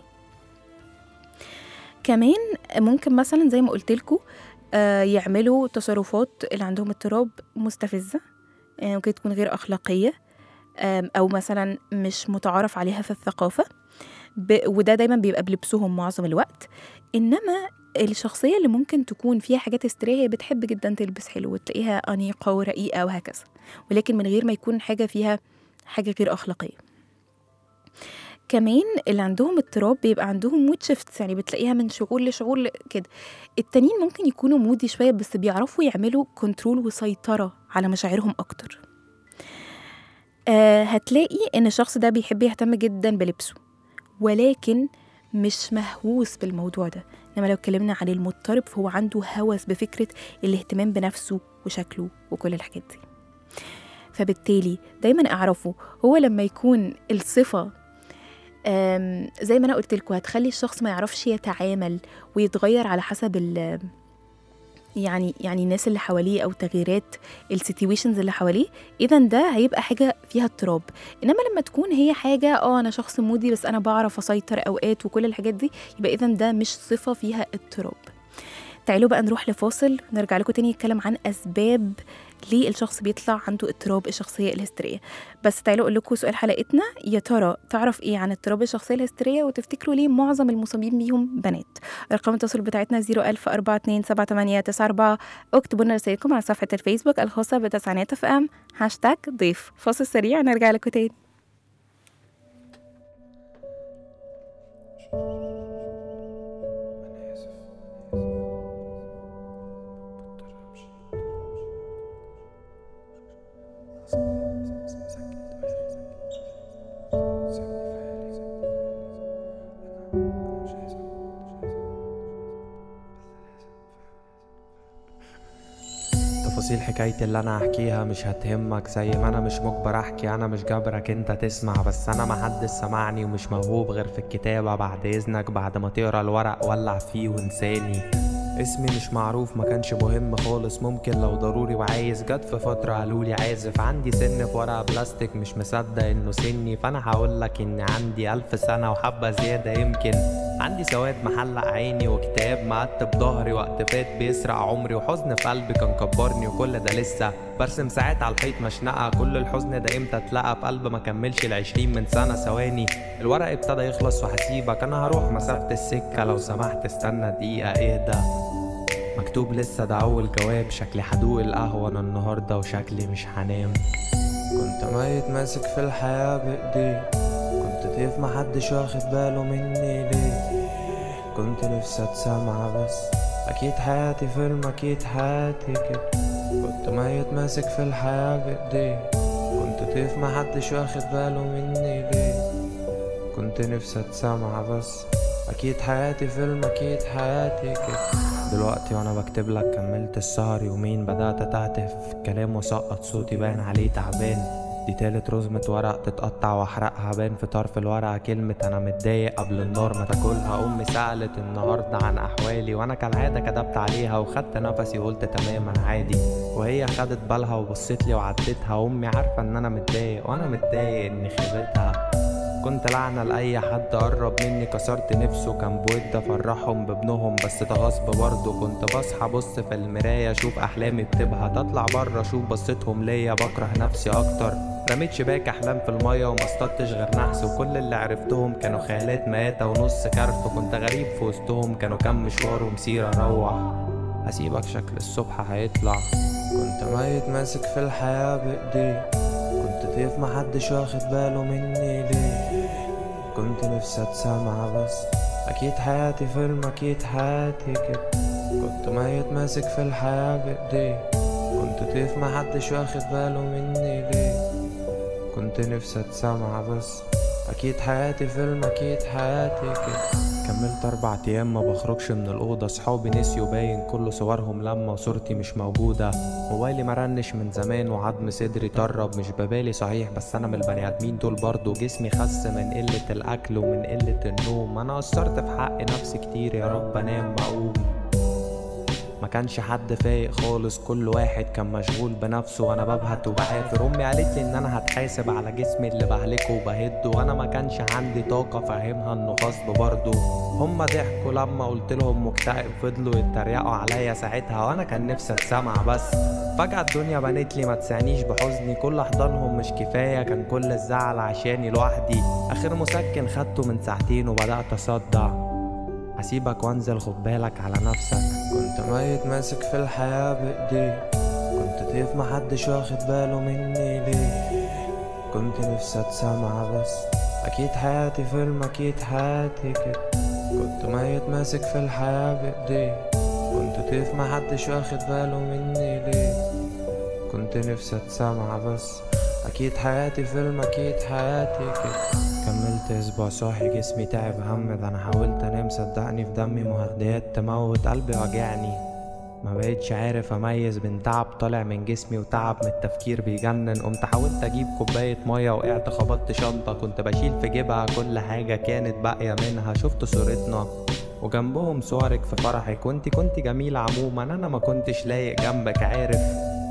كمان ممكن مثلا زي ما قلت لكم يعملوا تصرفات اللي عندهم اضطراب مستفزه، ممكن تكون غير اخلاقيه او مثلا مش متعارف عليها في الثقافه، وده دايما بيبقى بلبسهم معظم الوقت. انما الشخصيه اللي ممكن تكون فيها حاجات هستيريه هي بتحب جدا تلبس حلو وتلاقيها انيقه ورقيقه وهكذا، ولكن من غير ما يكون حاجه فيها حاجه غير اخلاقيه. كمان اللي عندهم اضطراب بيبقى عندهم مود شيفتس، يعني بتلاقيها من شعور لشعور كده. التانيين ممكن يكونوا مودي شويه بس بيعرفوا يعملوا كنترول وسيطره على مشاعرهم اكتر. هتلاقي ان الشخص ده بيحب يهتم جدا بلبسه ولكن مش مهووس بالموضوع ده. انما لو اتكلمنا عن المضطرب فهو عنده هوس بفكرة الاهتمام بنفسه وشكله وكل الحاجات دي. فبالتالي دايما اعرفه هو لما يكون الصفة زي ما انا قلت لكم هتخلي الشخص ما يعرفش يتعامل ويتغير على حسب يعني الناس اللي حواليه او تغييرات السيتويشنز اللي حواليه، اذا ده هيبقى حاجه فيها اضطراب. انما لما تكون هي حاجه انا شخص مودي بس انا بعرف اسيطر اوقات وكل الحاجات دي، يبقى اذا ده مش صفه فيها اضطراب. تعالوا بقى نروح لفاصل نرجع لكم تاني نتكلم عن اسباب ليه الشخص بيطلع عنده اضطراب الشخصيه الهستيريه. بس تعالوا اقول لكم سؤال حلقتنا، يا ترى تعرف ايه عن اضطراب الشخصيه الهستيريه وتفتكروا ليه معظم المصابين بيهم بنات؟ ارقام التواصل بتاعتنا 010427894، اكتبوا لنا رسائلكم على صفحه الفيسبوك الخاصه بتسعينات اف ام #ضيف. فاصل سريع نرجع لكم تاني. تفاصيل حكايتي اللي انا هحكيها مش هتهمك، زي ما انا مش مجبر احكي، انا مش جابرك انت تسمع. بس انا محدش سمعني ومش موهوب غير في الكتابة. بعد اذنك بعد ما تقرا الورق ولع فيه وانساني. اسمي مش معروف، ما كانش مهم خالص، ممكن لو ضروري وعايز. جت في فترة قالولي عازف، عندي سن في ورقة بلاستيك مش مصدق انه سني. فانا هقولك اني عندي 1000 سنة وحبة زيادة يمكن. عندي سواد محلق عيني وكتاب مقتب ظهري، وقت فات بيسرق عمري، وحزن في قلبي كان كبرني، وكل ده لسه برسم ساعات على الحيط مشنقة. كل الحزن ده امتى اتلقى في قلب ما كملش 20 من سنة. ثواني الورق ابتدى يخلص وهسيبك، انا هروح مسافة السكة، لو سمحت استنى دقيقة اهدى. مكتوب لسه ده اول جواب، شكلي هدوق القهوة انا النهاردة وشكلي مش هنام. كنت ميت ماسك في الحياة بايدي، كنت طيف محدش واخد باله مني ليه. كنت نفسي اتسمع بس اكيد حياتي فيلم، اكيد حياتي كده. كنت ميت ماسك في الحياة بايدي، كنت طيف محدش واخد باله مني ليه. كنت نفسي اتسمع بس اكيد حياتي فيلم، اكيد حياتي كده. دلوقتي وانا بكتب لك كملت السهر يومين، بدأت اتعتف في الكلام وسقط صوتي باين عليه تعبان. دي تالت رزمة ورق تتقطع واحرقها، بان في طرف الورقة كلمة انا متضايق قبل النار ما تاكلها. امي سألت النهاردة عن احوالي، وانا كالعادة كدبت عليها وخدت نفسي وقلت تمام انا عادي. وهي خدت بالها وبصت لي وعدتها. امي عارفة ان انا متضايق وانا متضايق اني خيبتها. كنت لعنة لأي حد قرب مني، كسرت نفسه كان بود افرحهم بابنهم، بس ده غصب برضه. كنت بصحى بص في المراية اشوف احلامي بتبهى، تطلع بره اشوف بصتهم ليا بكره نفسي اكتر. رميت شباك احلام في المية وما اصطدتش غير نحس، وكل اللي عرفتهم كانوا خيالات ماتة ونص كرف. كنت غريب في وسطهم، كانوا كام مشوار ومسير اروح. هسيبك شكل الصبح هيطلع. كنت ميت ماسك في الحياة بايدي، كنت طيف محدش واخد باله مني ليه. كنت نفسي اتسمع بس اكيد حياتي فيلم، اكيد حياتي كده. كنت ميت ماسك في الحياة بايدي، كنت طيف محدش واخد باله مني ليه. كنت نفسي اتسمع بس اكيد حياتي فيلم، اكيد حياتي كده. كملت 4 ايام ما بخرجش من الاوضه، صحابي نسيوا باين كل صورهم لما وصورتي مش موجوده. موبايلي مرنش من زمان وعظم صدري طرب، مش ببالي صحيح بس انا من البني ادمين دول برضو. جسمي خس من قله الاكل ومن قله النوم، انا قصرت في حق نفسي كتير، يا رب انام واقوم. ما كانش حد فايق خالص، كل واحد كان مشغول بنفسه وانا ببهت وبعافر. امي قالت لي ان انا هتحاسب على جسمي اللي بهلكه وبهده، وانا ما كانش عندي طاقه فاهمها انه غصب برضه. هما ضحكوا لما قلت لهم مكتئب، فضلوا يتريقوا عليا ساعتها وانا كان نفسي اتسمع بس. فجأة الدنيا بنت لي ما تسعنيش بحزني، كل احضانهم مش كفايه، كان كل الزعل عشاني لوحدي. اخر مسكن خدته من 2 ساعتين وبدأت اصدع. هسيبك وانزل خد بالك على نفسك. كنت ميت ماسك في الحياة بايدي، كنت طيف محدش واخد باله مني ليه. كنت نفسي اتسمع بس اكيد حياتي فيلم، اكيد حياتي كده. كنت ميت ماسك في الحياة بايدي، كنت طيف محدش واخد باله مني ليه. كنت نفسي اتسمع بس اكيد حياتي فيلم، اكيد حياتي كده. كملت اسبوع صاحي جسمي تعب هم، ده انا حاولت انام صدقني في دمي مهدئات تموت، قلبي وجعني. ما بقيتش عارف اميز بين تعب طالع من جسمي وتعب من التفكير بيجنن. قمت حاولت اجيب كوباية مية وقعت خبطت شنطة كنت بشيل في جيبها كل حاجة كانت باقية منها. شفت صورتنا وجنبهم صورك في فرحك، كنت جميلة عموما، انا ما كنتش لايق جنبك عارف.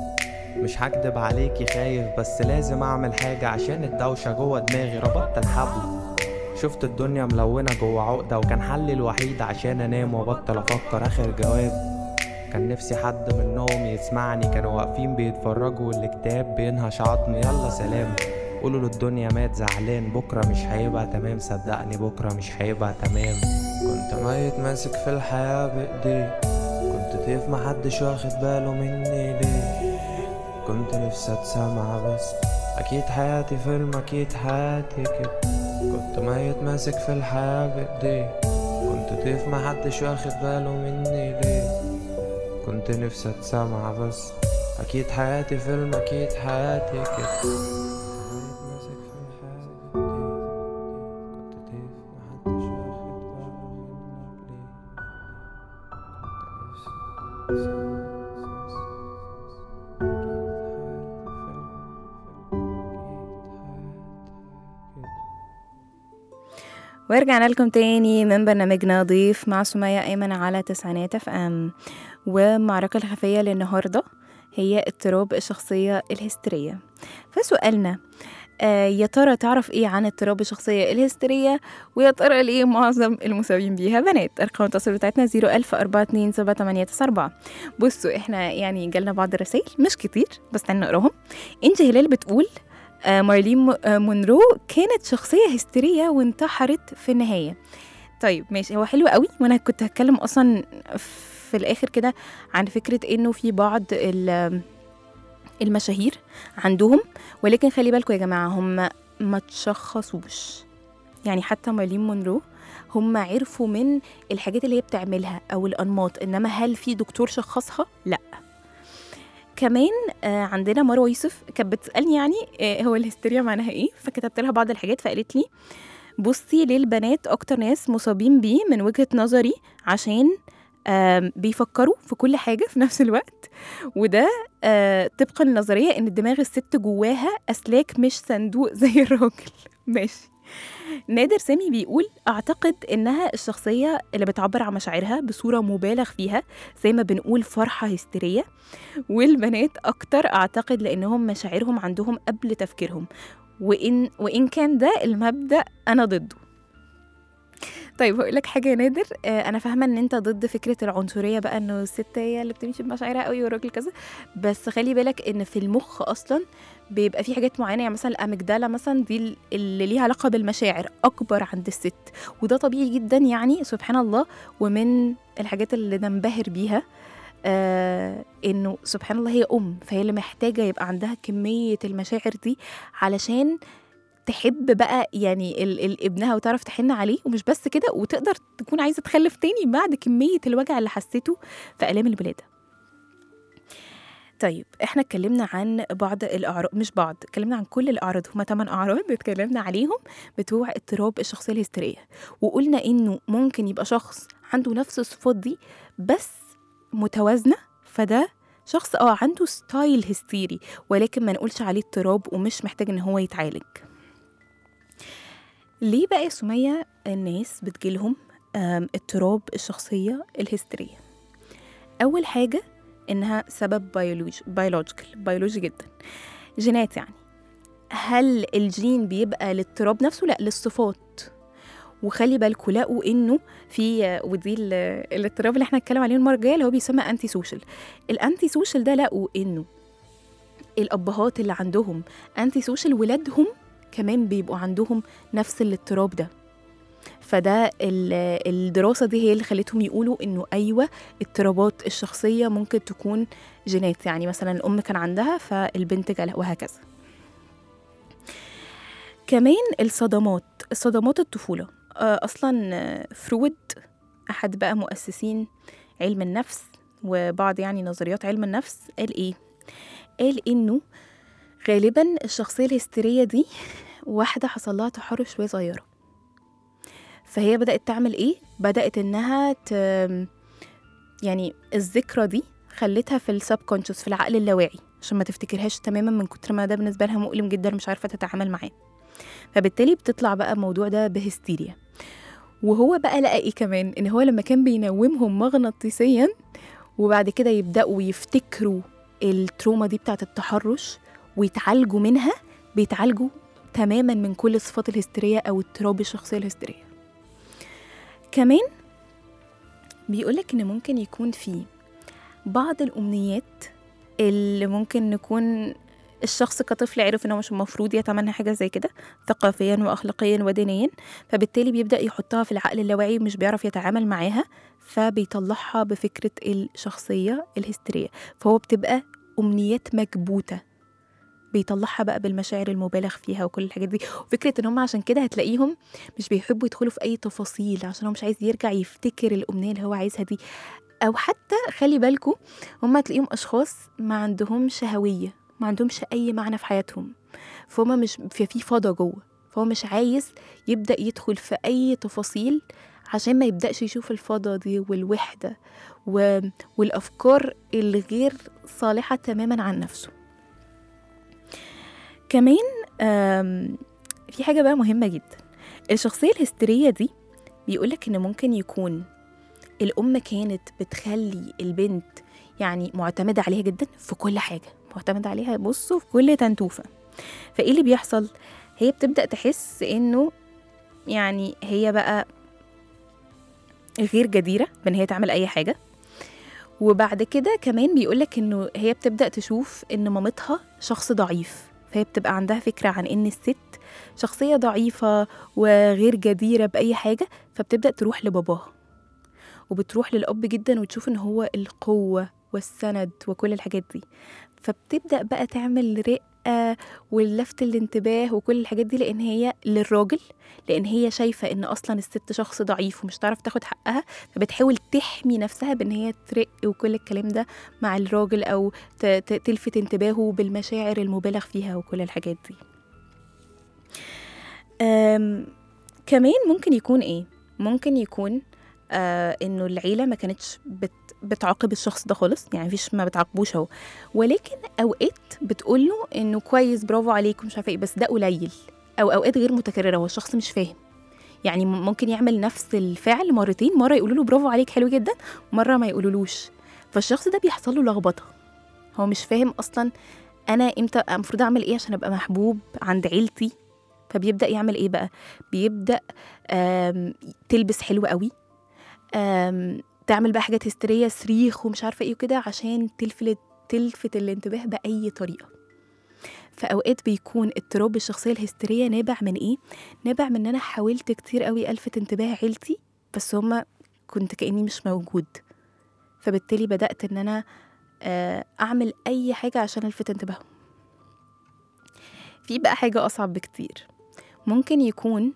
مش هكدب عليكي خايف بس لازم اعمل حاجة عشان الدوشة جوه دماغي، ربطت الحبل. شفت الدنيا ملونة جوه عقدة، وكان حلي الوحيد عشان انام وابطل افكر. اخر جواب كان نفسي حد منهم يسمعني، كانوا واقفين بيتفرجوا والكتاب بينهش عظمي. يلا سلام قولوا للدنيا مات زعلان، بكرة مش هيبقى تمام، صدقني بكرة مش هيبقى تمام. كنت ميت ماسك في الحياة بايدي، كنت طيف محدش واخد باله مني ليه. كنت نفسي اتسمع بس اكيد حياتي فيلم، اكيد حياتي كده. كنت ميت ماسك في الحياة بايدي، كنت طيف محدش واخد باله مني ليه. كنت نفسي اتسمع بس اكيد حياتي فيلم، اكيد حياتي كده. ميت ماسك في الحياة بايدي، كنت طيف محدش واخد باله مني ليه. كنت نفسي ورجعنا لكم تاني من برنامجنا ضيف مع سمية أيمن على 9 FM. والمعركة الخفية للنهاردة هي اضطراب الشخصية الهستيرية. فسؤالنا يا ترى تعرف ايه عن اضطراب الشخصية الهستيرية؟ ويا ترى ليه معظم المصابين بيها بنات؟ ارقام التواصل بتاعتنا 010427894. بصوا احنا يعني جالنا بعض الرسائل مش كتير بس تعالوا نقراهم. انت هلال بتقول مارلين مونرو كانت شخصية هستيرية وانتحرت في النهاية. طيب ماشي، هو حلو قوي، وانا كنت هتكلم اصلا في الاخر كده عن فكرة انه في بعض المشاهير عندهم، ولكن خلي بالكم يا جماعة هم ما تشخصوش. يعني حتى مارلين مونرو هم عرفوا من الحاجات اللي هي بتعملها او الانماط، انما هل في دكتور شخصها؟ لا. كمان عندنا مروة يوسف كانت بتسألني يعني هو الهستيريا معناها ايه، فكتبت لها بعض الحاجات فقالت لي بصي للبنات اكتر ناس مصابين بيه من وجهة نظري، عشان بيفكروا في كل حاجة في نفس الوقت، وده طبقا للنظرية ان دماغ الست جواها اسلاك مش صندوق زي الراجل. ماشي. نادر سامي بيقول اعتقد انها الشخصية اللي بتعبر عن مشاعرها بصورة مبالغ فيها، زي ما بنقول فرحة هستيرية. والبنات اكتر اعتقد لانهم مشاعرهم عندهم قبل تفكيرهم، وان كان ده المبدأ انا ضده. طيب هقول لك حاجه يا نادر، انا فاهمه ان انت ضد فكره العنصريه بقى، انه الست هي اللي بتمشي بمشاعرها قوي والراجل كذا، بس خلي بالك ان في المخ اصلا بيبقى في حاجات معينه، يعني مثلا الاميجدالا مثلا دي اللي ليها علاقه بالمشاعر اكبر عند الست، وده طبيعي جدا يعني سبحان الله. ومن الحاجات اللي ننبهر بيها انه سبحان الله هي فهي اللي محتاجه يبقى عندها كميه المشاعر دي علشان تحب بقى يعني ابنها وتعرف تحن عليه، ومش بس كده، وتقدر تكون عايزة تخلف تاني بعد كمية الوجع اللي حسيته في آلام الولادة. طيب احنا اتكلمنا عن بعض الأعراض، مش بعض، اتكلمنا عن كل الأعراض، هما 8 أعراض اتكلمنا عليهم بتوع اضطراب الشخصية الهستيرية، وقلنا إنه ممكن يبقى شخص عنده نفس الصفات دي بس متوازنة، فده شخص عنده ستايل هستيري، ولكن ما نقولش عليه اضطراب ومش محتاج إن هو يتعالج. ليه بقى يا سمية الناس بتجيلهم اضطراب الشخصية الهستيرية؟ أول حاجة إنها سبب بيولوجي جدا، جينات. يعني هل الجين بيبقى الاضطراب نفسه؟ لا، للصفات. وخلي بالكوا لقوا إنه في ودي الاضطراب اللي احنا هنتكلم عليه المرة الجاية اللي هو بيسمى أنتي سوشيال. الأنتي سوشيال ده لقوا إنه الأبهات اللي عندهم أنتي سوشيال ولادهم كمان بيبقوا عندهم نفس الاضطراب ده. فده الدراسة دي هي اللي خلتهم يقولوا إنه أيوة اضطرابات الشخصية ممكن تكون جينات، يعني مثلا الأم كان عندها فالبنت جالها وهكذا. كمان الصدمات الطفولة. أصلا فرويد أحد بقى مؤسسين علم النفس وبعض يعني نظريات علم النفس قال إيه؟ قال إنه غالبا الشخصية الهستيرية دي واحدة حصل لها تحرش وهي صغيرة، فهي بدأت تعمل إيه؟ بدأت إنها يعني الذكرى دي خلتها في السبكونشس، في العقل اللاواعي، عشان ما تفتكرهاش تماما من كتر ما ده بالنسبة لها مؤلم جدا مش عارفة تتعامل معاه. فبالتالي بتطلع بقى الموضوع ده بهستيريا. وهو بقى لقى إيه كمان؟ إن هو لما كان بينومهم مغناطيسيا وبعد كده يبدأوا يفتكروا التروما دي بتاعت التحرش ويتعالجوا منها، بيتعالجوا تماما من كل صفات الهستيرية أو اضطراب الشخصية الهستيرية. كمان بيقولك إن ممكن يكون في بعض الأمنيات اللي ممكن نكون الشخص كطفل عرف إنه مش المفروض يتمنى حاجة زي كده ثقافيا وأخلاقيا ودينيا، فبالتالي بيبدأ يحطها في العقل اللاواعي ومش بيعرف يتعامل معاها، فبيطلعها بفكرة الشخصية الهستيرية. فهو بتبقى أمنيات مكبوتة بيطلعها بقى بالمشاعر المبالغ فيها وكل الحاجات دي. وفكرة ان هم عشان كده هتلاقيهم مش بيحبوا يدخلوا في اي تفاصيل، عشان هو مش عايز يرجع يفتكر الامنية اللي هو عايزها دي. او حتى خلي بالكوا هم هتلاقيهم اشخاص ما عندهمش هوية، ما عندهمش اي معنى في حياتهم، فهم مش في فضا جوه، فهو مش عايز يبدأ يدخل في اي تفاصيل عشان ما يبدأش يشوف الفضا دي والوحدة والافكار الغير صالحة تماما عن نفسه. كمان في حاجة بقى مهمة جدا، الشخصية الهستيرية دي بيقولك إن ممكن يكون الأم كانت بتخلي البنت يعني معتمدة عليها جدا في كل حاجة، معتمدة عليها بصوا في كل تنتوفة. فإيه اللي بيحصل؟ هي بتبدأ تحس إنه يعني هي بقى غير جديرة بأن هي تعمل أي حاجة. وبعد كده كمان بيقولك إنه هي بتبدأ تشوف إن مامتها شخص ضعيف، فهي بتبقى عندها فكرة عن إن الست شخصية ضعيفة وغير جديرة بأي حاجة، فبتبدأ تروح لباباها وبتروح للأب جدا وتشوف إن هو القوة والسند وكل الحاجات دي. فبتبدأ بقى تعمل رقة ولفت الانتباه وكل الحاجات دي، لأن هي للراجل، لأن هي شايفة إن أصلا الست شخص ضعيف ومش تعرف تاخد حقها، فبتحاول تحمي نفسها بإن هي ترق وكل الكلام ده مع الراجل، أو تلفت انتباهه بالمشاعر المبالغ فيها وكل الحاجات دي. كمان ممكن يكون إيه؟ ممكن يكون إنه العيلة ما كانتش بتعاقب الشخص ده خالص، يعني مفيش ما بتعاقبوش هو، ولكن أوقات بتقوله إنه كويس برافو عليك ومش عارفة إيه، بس ده قليل، أو أوقات غير متكررة، هو الشخص مش فاهم. يعني ممكن يعمل نفس الفعل مرتين، مرة يقولوا له برافو عليك حلو جدا، مرة ما يقولولوش، فالشخص ده بيحصل له لخبطة، هو مش فاهم أصلا أنا إمتى المفروض أعمل إيه عشان أبقى محبوب عند عيلتي. فبيبدأ يعمل إيه بقى؟ بيبدأ تلبس حلو قوي، تعمل بقى حاجات هستيرية، صريخ ومش عارفة إيه وكده، عشان تلفت الانتباه بأي طريقة. فأوقات بيكون اضطراب الشخصية الهستيرية نابع من إيه؟ نابع من إن أنا حاولت كتير قوي ألفت انتباه عيلتي، بس هما كنت كأني مش موجود، فبالتالي بدأت إن أنا أعمل أي حاجة عشان ألفت انتباههم. في بقى حاجة أصعب بكتير، ممكن يكون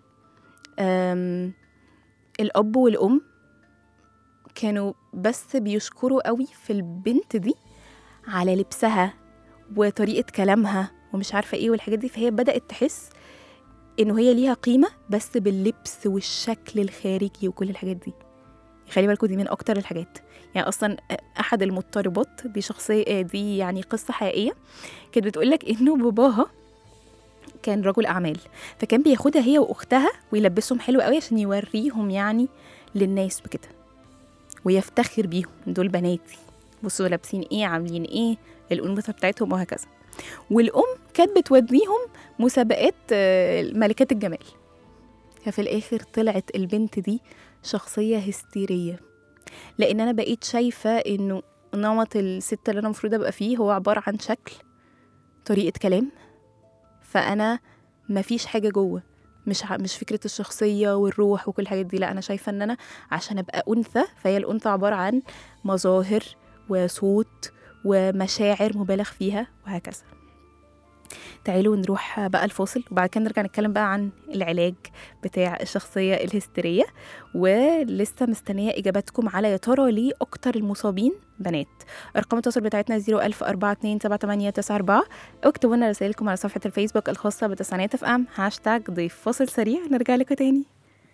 الأب والأم كانوا بس بيشكروا قوي في البنت دي على لبسها وطريقة كلامها ومش عارفة ايه والحاجات دي، فهي بدأت تحس انه هي ليها قيمة بس باللبس والشكل الخارجي وكل الحاجات دي. خلي بالكم دي من اكتر الحاجات، يعني اصلا احد المضطربات دي شخصية دي يعني قصة حقيقية، كانت بتقولك انه باباها كان رجل اعمال، فكان بياخدها هي واختها ويلبسهم حلو قوي عشان يوريهم يعني للناس بكده ويفتخر بيهم، دول بناتي بصوا لابسين ايه عاملين ايه الانوثه بتاعتهم وهكذا. والام كانت بتوديهم مسابقات ملكات الجمال، ففي الاخر طلعت البنت دي شخصيه هستيريه، لان انا بقيت شايفه انه نمط الست اللي انا المفروض ابقى فيه هو عباره عن شكل، طريقه كلام، فانا مفيش حاجه جوه، مش فكرة الشخصية والروح وكل الحاجات دي، لا أنا شايفة أن أنا عشان أبقى أنثى، فهي الأنثى عبارة عن مظاهر وصوت ومشاعر مبالغ فيها وهكذا. تعالوا نروح بقى الفاصل وبعد كده نرجع نتكلم بقى عن العلاج بتاع الشخصية الهستيرية، ولسه مستنية إجاباتكم على يا ترى ليه أكتر المصابين بنات. أرقام التواصل بتاعتنا 010427894، اكتبوا لنا رسائلكم على صفحة الفيسبوك الخاصة بتسعينات اف ام #ضيف. فاصل سريع نرجع لكم تاني.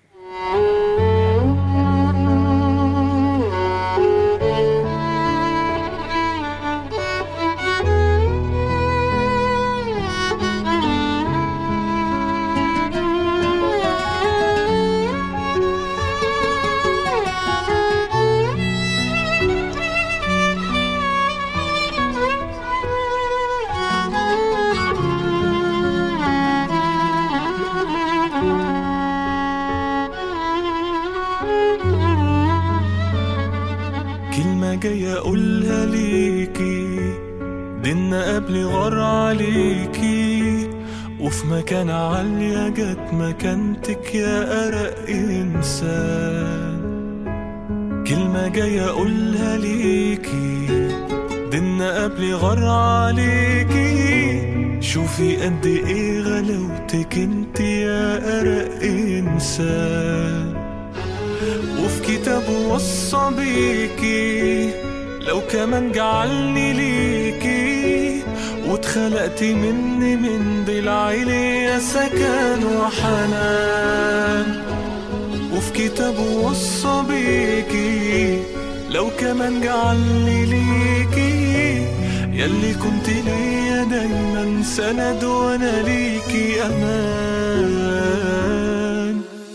جاي اقولها ليكي، دينا قبل غار عليكي، وفي مكان عالية جت مكانتك يا أرق إنسان. كلمة جاي اقولها ليكي، دينا قبل غار عليكي، شوفي قد ايه غلاوتك انت يا أرق إنسان. وفي كتاب وصى بيكي لو كمان جعلني ليكي، واتخلقتي مني من ضلعي يا سكن وحنان. وفي كتاب وصى بيكي لو كمان جعلني ليكي، ياللي كنت ليا دايما سند وانا ليكي امان.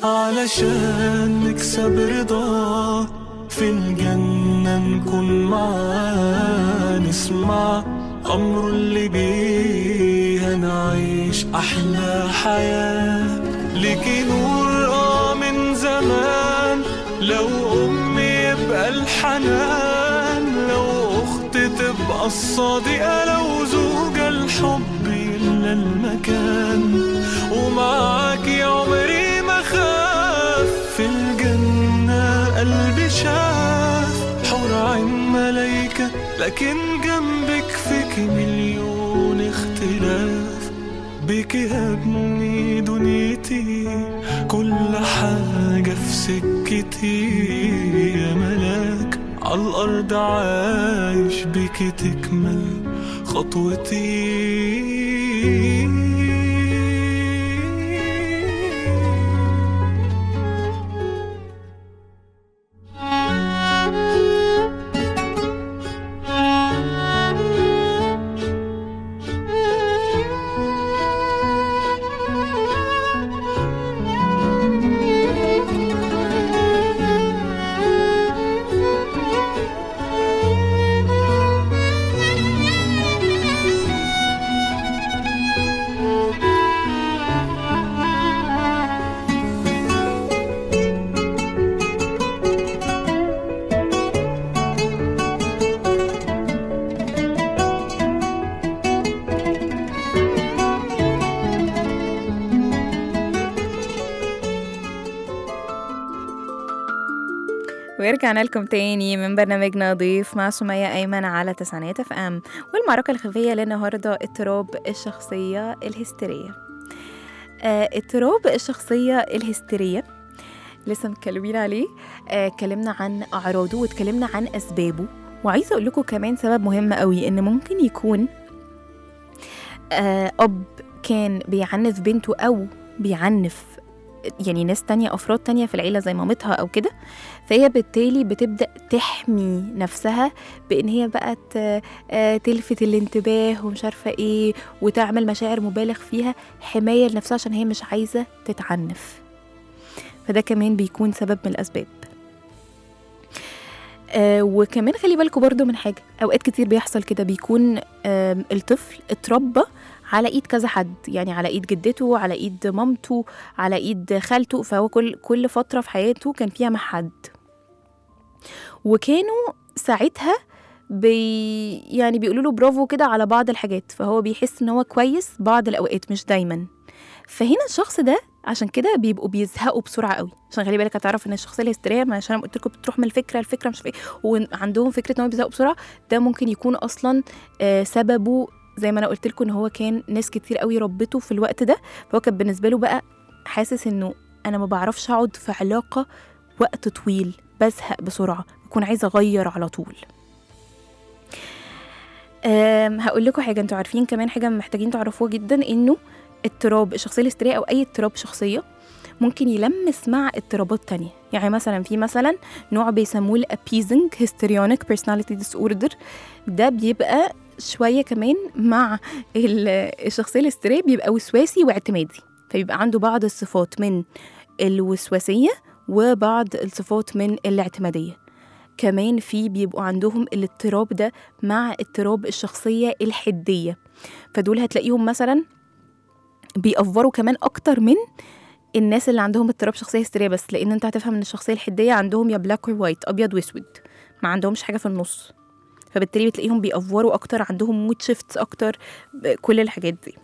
علشان نكسب رضا في الجنة نكون معاه، نسمع أمره اللي بيها نعيش أحلى حياة. ليكي نور من زمان، لو أمي يبقى الحنان، لو أخت تبقى الصديقة، لو زوجة الحب يملى المكان. ومعاكي عمري ما خاف، في الجنة قلبي شاف حور عين ملايكة، لكن جنبك فيكي مليون اختلاف. بيكي هبني دنيتي، كل حاجة في سكتي، يا ملاك عالأرض عايش، بيكي تكمل خطوتي. ورجعنا لكم تاني من برنامجنا ضيف مع سمية أيمن على تسعينات اف ام. والمعركة الخفية للنهاردة اضطراب الشخصية الهستيرية. اضطراب الشخصية الهستيرية لسه متكلمين عليه. اتكلمنا عن أعراضه واتكلمنا عن أسبابه، وعايزة أقول لكم كمان سبب مهم قوي، إن ممكن يكون أب كان بيعنف بنته أو بيعنف يعني ناس تانية، أفراد تانية في العيلة زي مامتها أو كده، فهي بالتالي بتبدأ تحمي نفسها بإن هي بقى تلفت الانتباه ومش عارفة إيه، وتعمل مشاعر مبالغ فيها حماية لنفسها عشان هي مش عايزة تتعنف. فده كمان بيكون سبب من الأسباب. وكمان خلي بالكم برضو من حاجة، أوقات كتير بيحصل كده، بيكون الطفل اتربى على ايد كذا حد، يعني على ايد جدته، على ايد مامته، على ايد خالته، فهو كل فترة في حياته كان فيها مع حد، وكانوا ساعتها يعني بيقولوا له برافو كده على بعض الحاجات، فهو بيحس ان هو كويس بعض الاوقات مش دايما. فهنا الشخص ده عشان كده بيبقوا بيزهقوا بسرعه قوي. عشان خلي بالك هتعرف ان الشخصيه الهستيريه، عشان قلت لكم بتروح من الفكره مش فاهم، وعندهم فكره ان هم بيزهقوا بسرعه، ده ممكن يكون اصلا سببه زي ما انا قلت لكم ان هو كان ناس كتير قوي ربته في الوقت ده، فهو كان بالنسبه له بقى حاسس انه انا ما بعرفش اقعد في علاقه وقت طويل، بزهق بسرعه، بكون عايزه اغير على طول. هقول لكم حاجه انتوا عارفين كمان حاجه محتاجين تعرفوها جدا، انه اضطراب الشخصيه الهستيريه او اي اضطراب شخصيه ممكن يلمس مع اضطرابات تانية. يعني مثلا نوع بيسموه الابيزنج هيستريونيك بيرسوناليتي ديس اوردر، ده بيبقى شويه كمان مع الشخصيه الهستيريه، بيبقى وسواسي واعتمادي، فبيبقى عنده بعض الصفات من الوسواسيه وبعض الصفات من الاعتماديه. كمان بيبقوا عندهم الاضطراب ده مع اضطراب الشخصيه الحديه، فدول هتلاقيهم مثلا بيأفوروا كمان اكتر من الناس اللي عندهم اضطراب شخصيه هستيريه بس، لان انت هتفهم ان الشخصيه الحديه عندهم يا بلاك اور وايت، ابيض واسود، ما عندهمش حاجه في النص، فبالتالي بتلاقيهم بيأفوروا اكتر، عندهم مود شيفتس اكتر، كل الحاجات دي.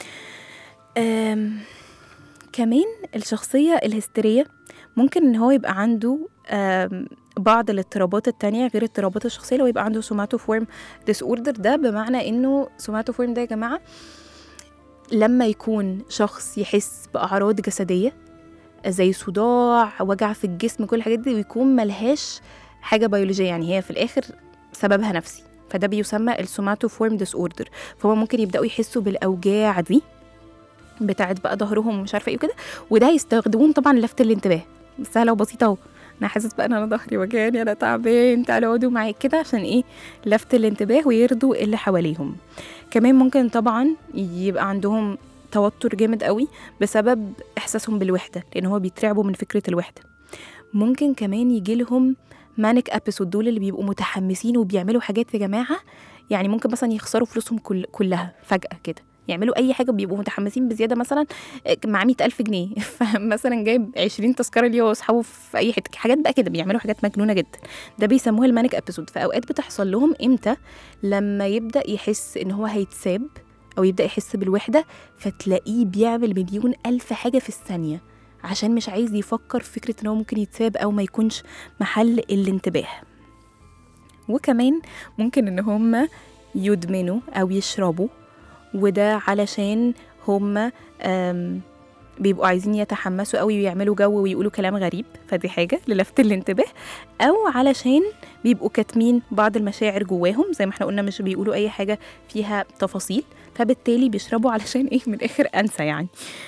كمان الشخصيه الهستيريه ممكن ان هو يبقى عنده بعض الاضطرابات التانية غير اضطرابات الشخصيه، لو يبقى عنده سوماتوفورم ديس اوردر. ده بمعنى انه سوماتوفورم ده يا جماعه لما يكون شخص يحس بأعراض جسدية زي صداع، وجع في الجسم، كل الحاجات دي، ويكون ملهاش حاجة بيولوجية، يعني هي في الآخر سببها نفسي، فده بيسمى السوماتوفورم ديس اوردر. فهو ممكن يبدأوا يحسوا بالأوجاع دي بتاعت بقى ظهرهم ومش عارفة ايه وكده، وده يستخدمون طبعا لفت الانتباه، سهلة وبسيطة اهو، انا حاسس بقى ان انا ظهري وجعني، انا تعبان، تعالوا اقعدوا معايا كده، عشان ايه؟ لفت الانتباه ويرضوا اللي حواليهم. كمان ممكن طبعا يبقى عندهم توتر جامد قوي بسبب إحساسهم بالوحدة، لأن هو بيترعبوا من فكرة الوحدة. ممكن كمان يجي لهم مانيك أبيسود، دول اللي بيبقوا متحمسين وبيعملوا حاجات يا جماعة، يعني ممكن مثلا يخسروا فلوسهم كلها فجأة كده، يعملوا أي حاجة بيبقوا متحمسين بزيادة، مثلا مع 100,000 جنيه فمثلا جايب 20 تذكرة ليه وأصحابه في أي حتة، حاجات بقى كده، بيعملوا حاجات مجنونة جدا. ده بيسموها المانيك أبيسود. فأوقات بتحصل لهم إمتى؟ لما يبدأ يحس إن هو هيتساب أو يبدأ يحس بالوحدة، فتلاقيه بيعمل 1,000,000 حاجة في الثانية عشان مش عايز يفكر في فكرة إن هو ممكن يتساب أو ما يكونش محل الانتباه. وكمان ممكن إن هم يدمنوا أو يشربوا، وده علشان هم بيبقوا عايزين يتحمسوا قوي ويعملوا جو ويقولوا كلام غريب، فدي حاجة للفت الانتباه، أو علشان بيبقوا كاتمين بعض المشاعر جواهم، زي ما احنا قلنا مش بيقولوا أي حاجة فيها تفاصيل، فبالتالي بيشربوا علشان إيه؟ من الآخر أنسى يعني.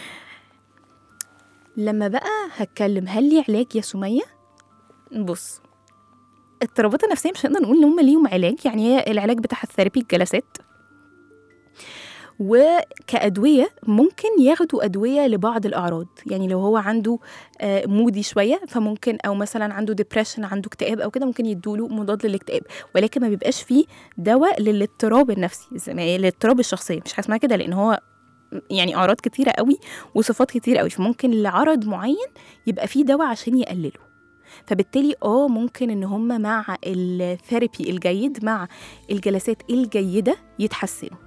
لما بقى هتكلم هل لي علاج يا سمية؟ بص، اضطرابات النفسية مش هنقدر نقول إن هم ليهم علاج، يعني هي العلاج بتاع الثيرابي الجلسات، وكأدوية ممكن ياخدوا أدوية لبعض الأعراض، يعني لو هو عنده مودي شوية فممكن، أو مثلا عنده ديبريشن، عنده اكتئاب أو كده، ممكن يدوله مضاد للاكتئاب، ولكن ما بيبقاش فيه دواء للاضطراب النفسي، للاضطراب الشخصية، مش حاسمها كده، لأن هو يعني أعراض كتيرة قوي وصفات كتيرة قوي، فممكن لعرض معين يبقى فيه دواء عشان يقلله. فبالتالي ممكن ان هم مع الثيرابي الجيد، مع الجلسات الجيدة يتحسنوا،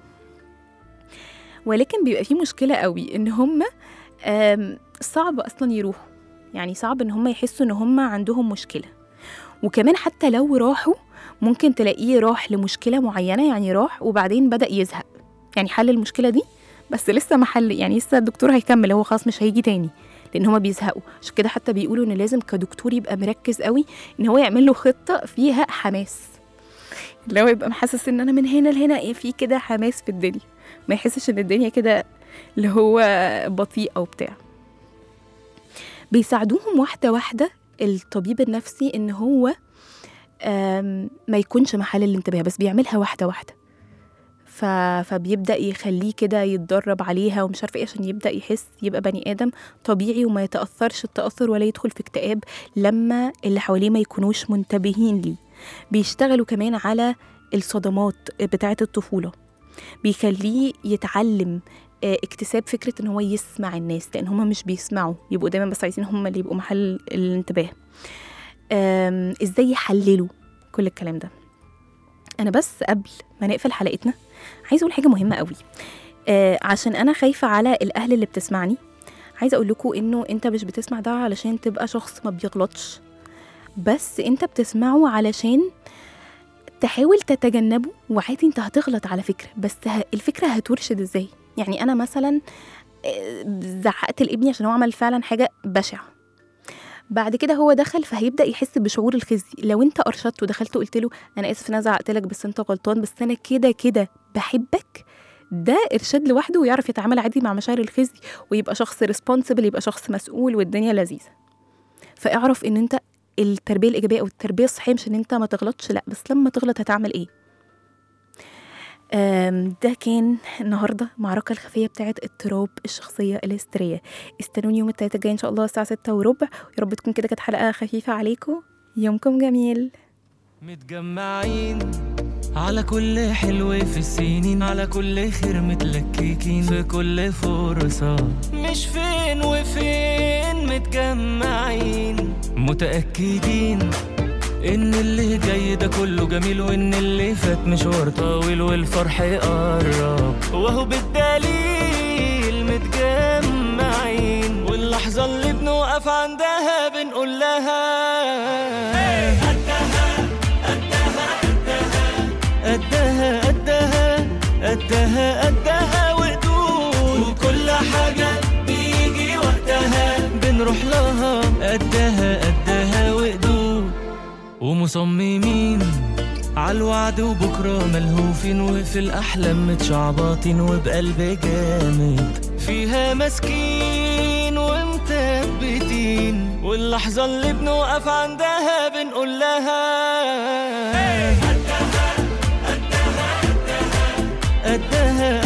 ولكن بيبقى فيه مشكلة قوي ان هم صعب اصلا يروحوا، يعني صعب ان هم يحسوا ان هم عندهم مشكلة. وكمان حتى لو راحوا ممكن تلاقيه راح لمشكلة معينة، يعني راح وبعدين بدأ يزهق، يعني حل المشكلة دي بس لسه محل، يعني لسه الدكتور هيكمل، هو خلاص مش هيجي تاني، لان هما بيزهقوا. عشان كده حتى بيقولوا ان لازم كدكتور يبقى مركز قوي ان هو يعمل له خطة فيها حماس، اللي هو يبقى محسس ان انا من هنا لهنا في كده حماس في الدنيا، ما يحسش ان الدنيا كده اللي هو بطيء او بتاع. بيساعدوهم واحدة واحدة الطبيب النفسي ان هو ما يكونش محل الانتباه، بس بيعملها واحدة واحدة، فبيبدأ يخليه كده يتدرب عليها ومش عارفه ايه، عشان يبدأ يحس يبقى بني آدم طبيعي وما يتأثرش التأثر ولا يدخل في اكتئاب لما اللي حواليه ما يكونوش منتبهين ليه. بيشتغلوا كمان على الصدمات بتاعة الطفولة، بيخليه يتعلم اكتساب فكرة ان هو يسمع الناس، لان هما مش بيسمعوا، يبقوا دايما بس عايزين هما اللي يبقوا محل الانتباه. ازاي يحللوا كل الكلام ده. انا بس قبل ما نقفل حلقتنا عايزه اقول حاجه مهمه قوي، عشان انا خايفه على الاهل اللي بتسمعني. عايزه اقول لكم انه انت مش بتسمع ده علشان تبقى شخص ما بيغلطش، بس انت بتسمعه علشان تحاول تتجنبه، وعادي انت هتغلط على فكره، بس الفكره هترشد ازاي. يعني انا مثلا زعقت لابني عشان هو عمل فعلا حاجه بشعه، بعد كده هو دخل فهيبدأ يحس بشعور الخزي. لو انت أرشدته ودخلت وقلت له أنا آسف أنا زعقت لك بس انت غلطان، بس أنا كده كده بحبك، ده إرشاد لوحده، ويعرف يتعامل عادي مع مشاعر الخزي ويبقى شخص ريسبونسبل، يبقى شخص مسؤول والدنيا لذيذة. فاعرف ان انت التربية الإيجابية أو التربية الصحية مش ان انت ما تغلطش، لا، بس لما تغلط هتعمل ايه. ده كان النهاردة معركة الخفية بتاعت اضطراب الشخصية الهستيرية. استنوني يوم التلاتة الجاي إن شاء الله الساعة 6:15. يا رب تكون كده كانت حلقة خفيفة عليكم. يومكم جميل. متجمعين على كل حلو في السنين، على كل خير متلككين في كل فرصة، مش فين وفين متجمعين، متأكدين إن اللي جاي ده كله جميل، وإن اللي فات مشوار طويل والفرح يقرب، وهو بالدليل متجمعين، واللحظة اللي بنوقف عندها بنقول لها قدها قدها قدها قدها قدها قدها وقدود، وكل حاجة بيجي وقتها بنروح لها قدها قدها وقدود، ومصممين عالوعد وبكرة ملهوفين، وفي الأحلام متشعبطين وبقلب جامد فيها مسكين ومثبتين، واللحظة اللي بنوقف عندها بنقول لها قدها قدها قدها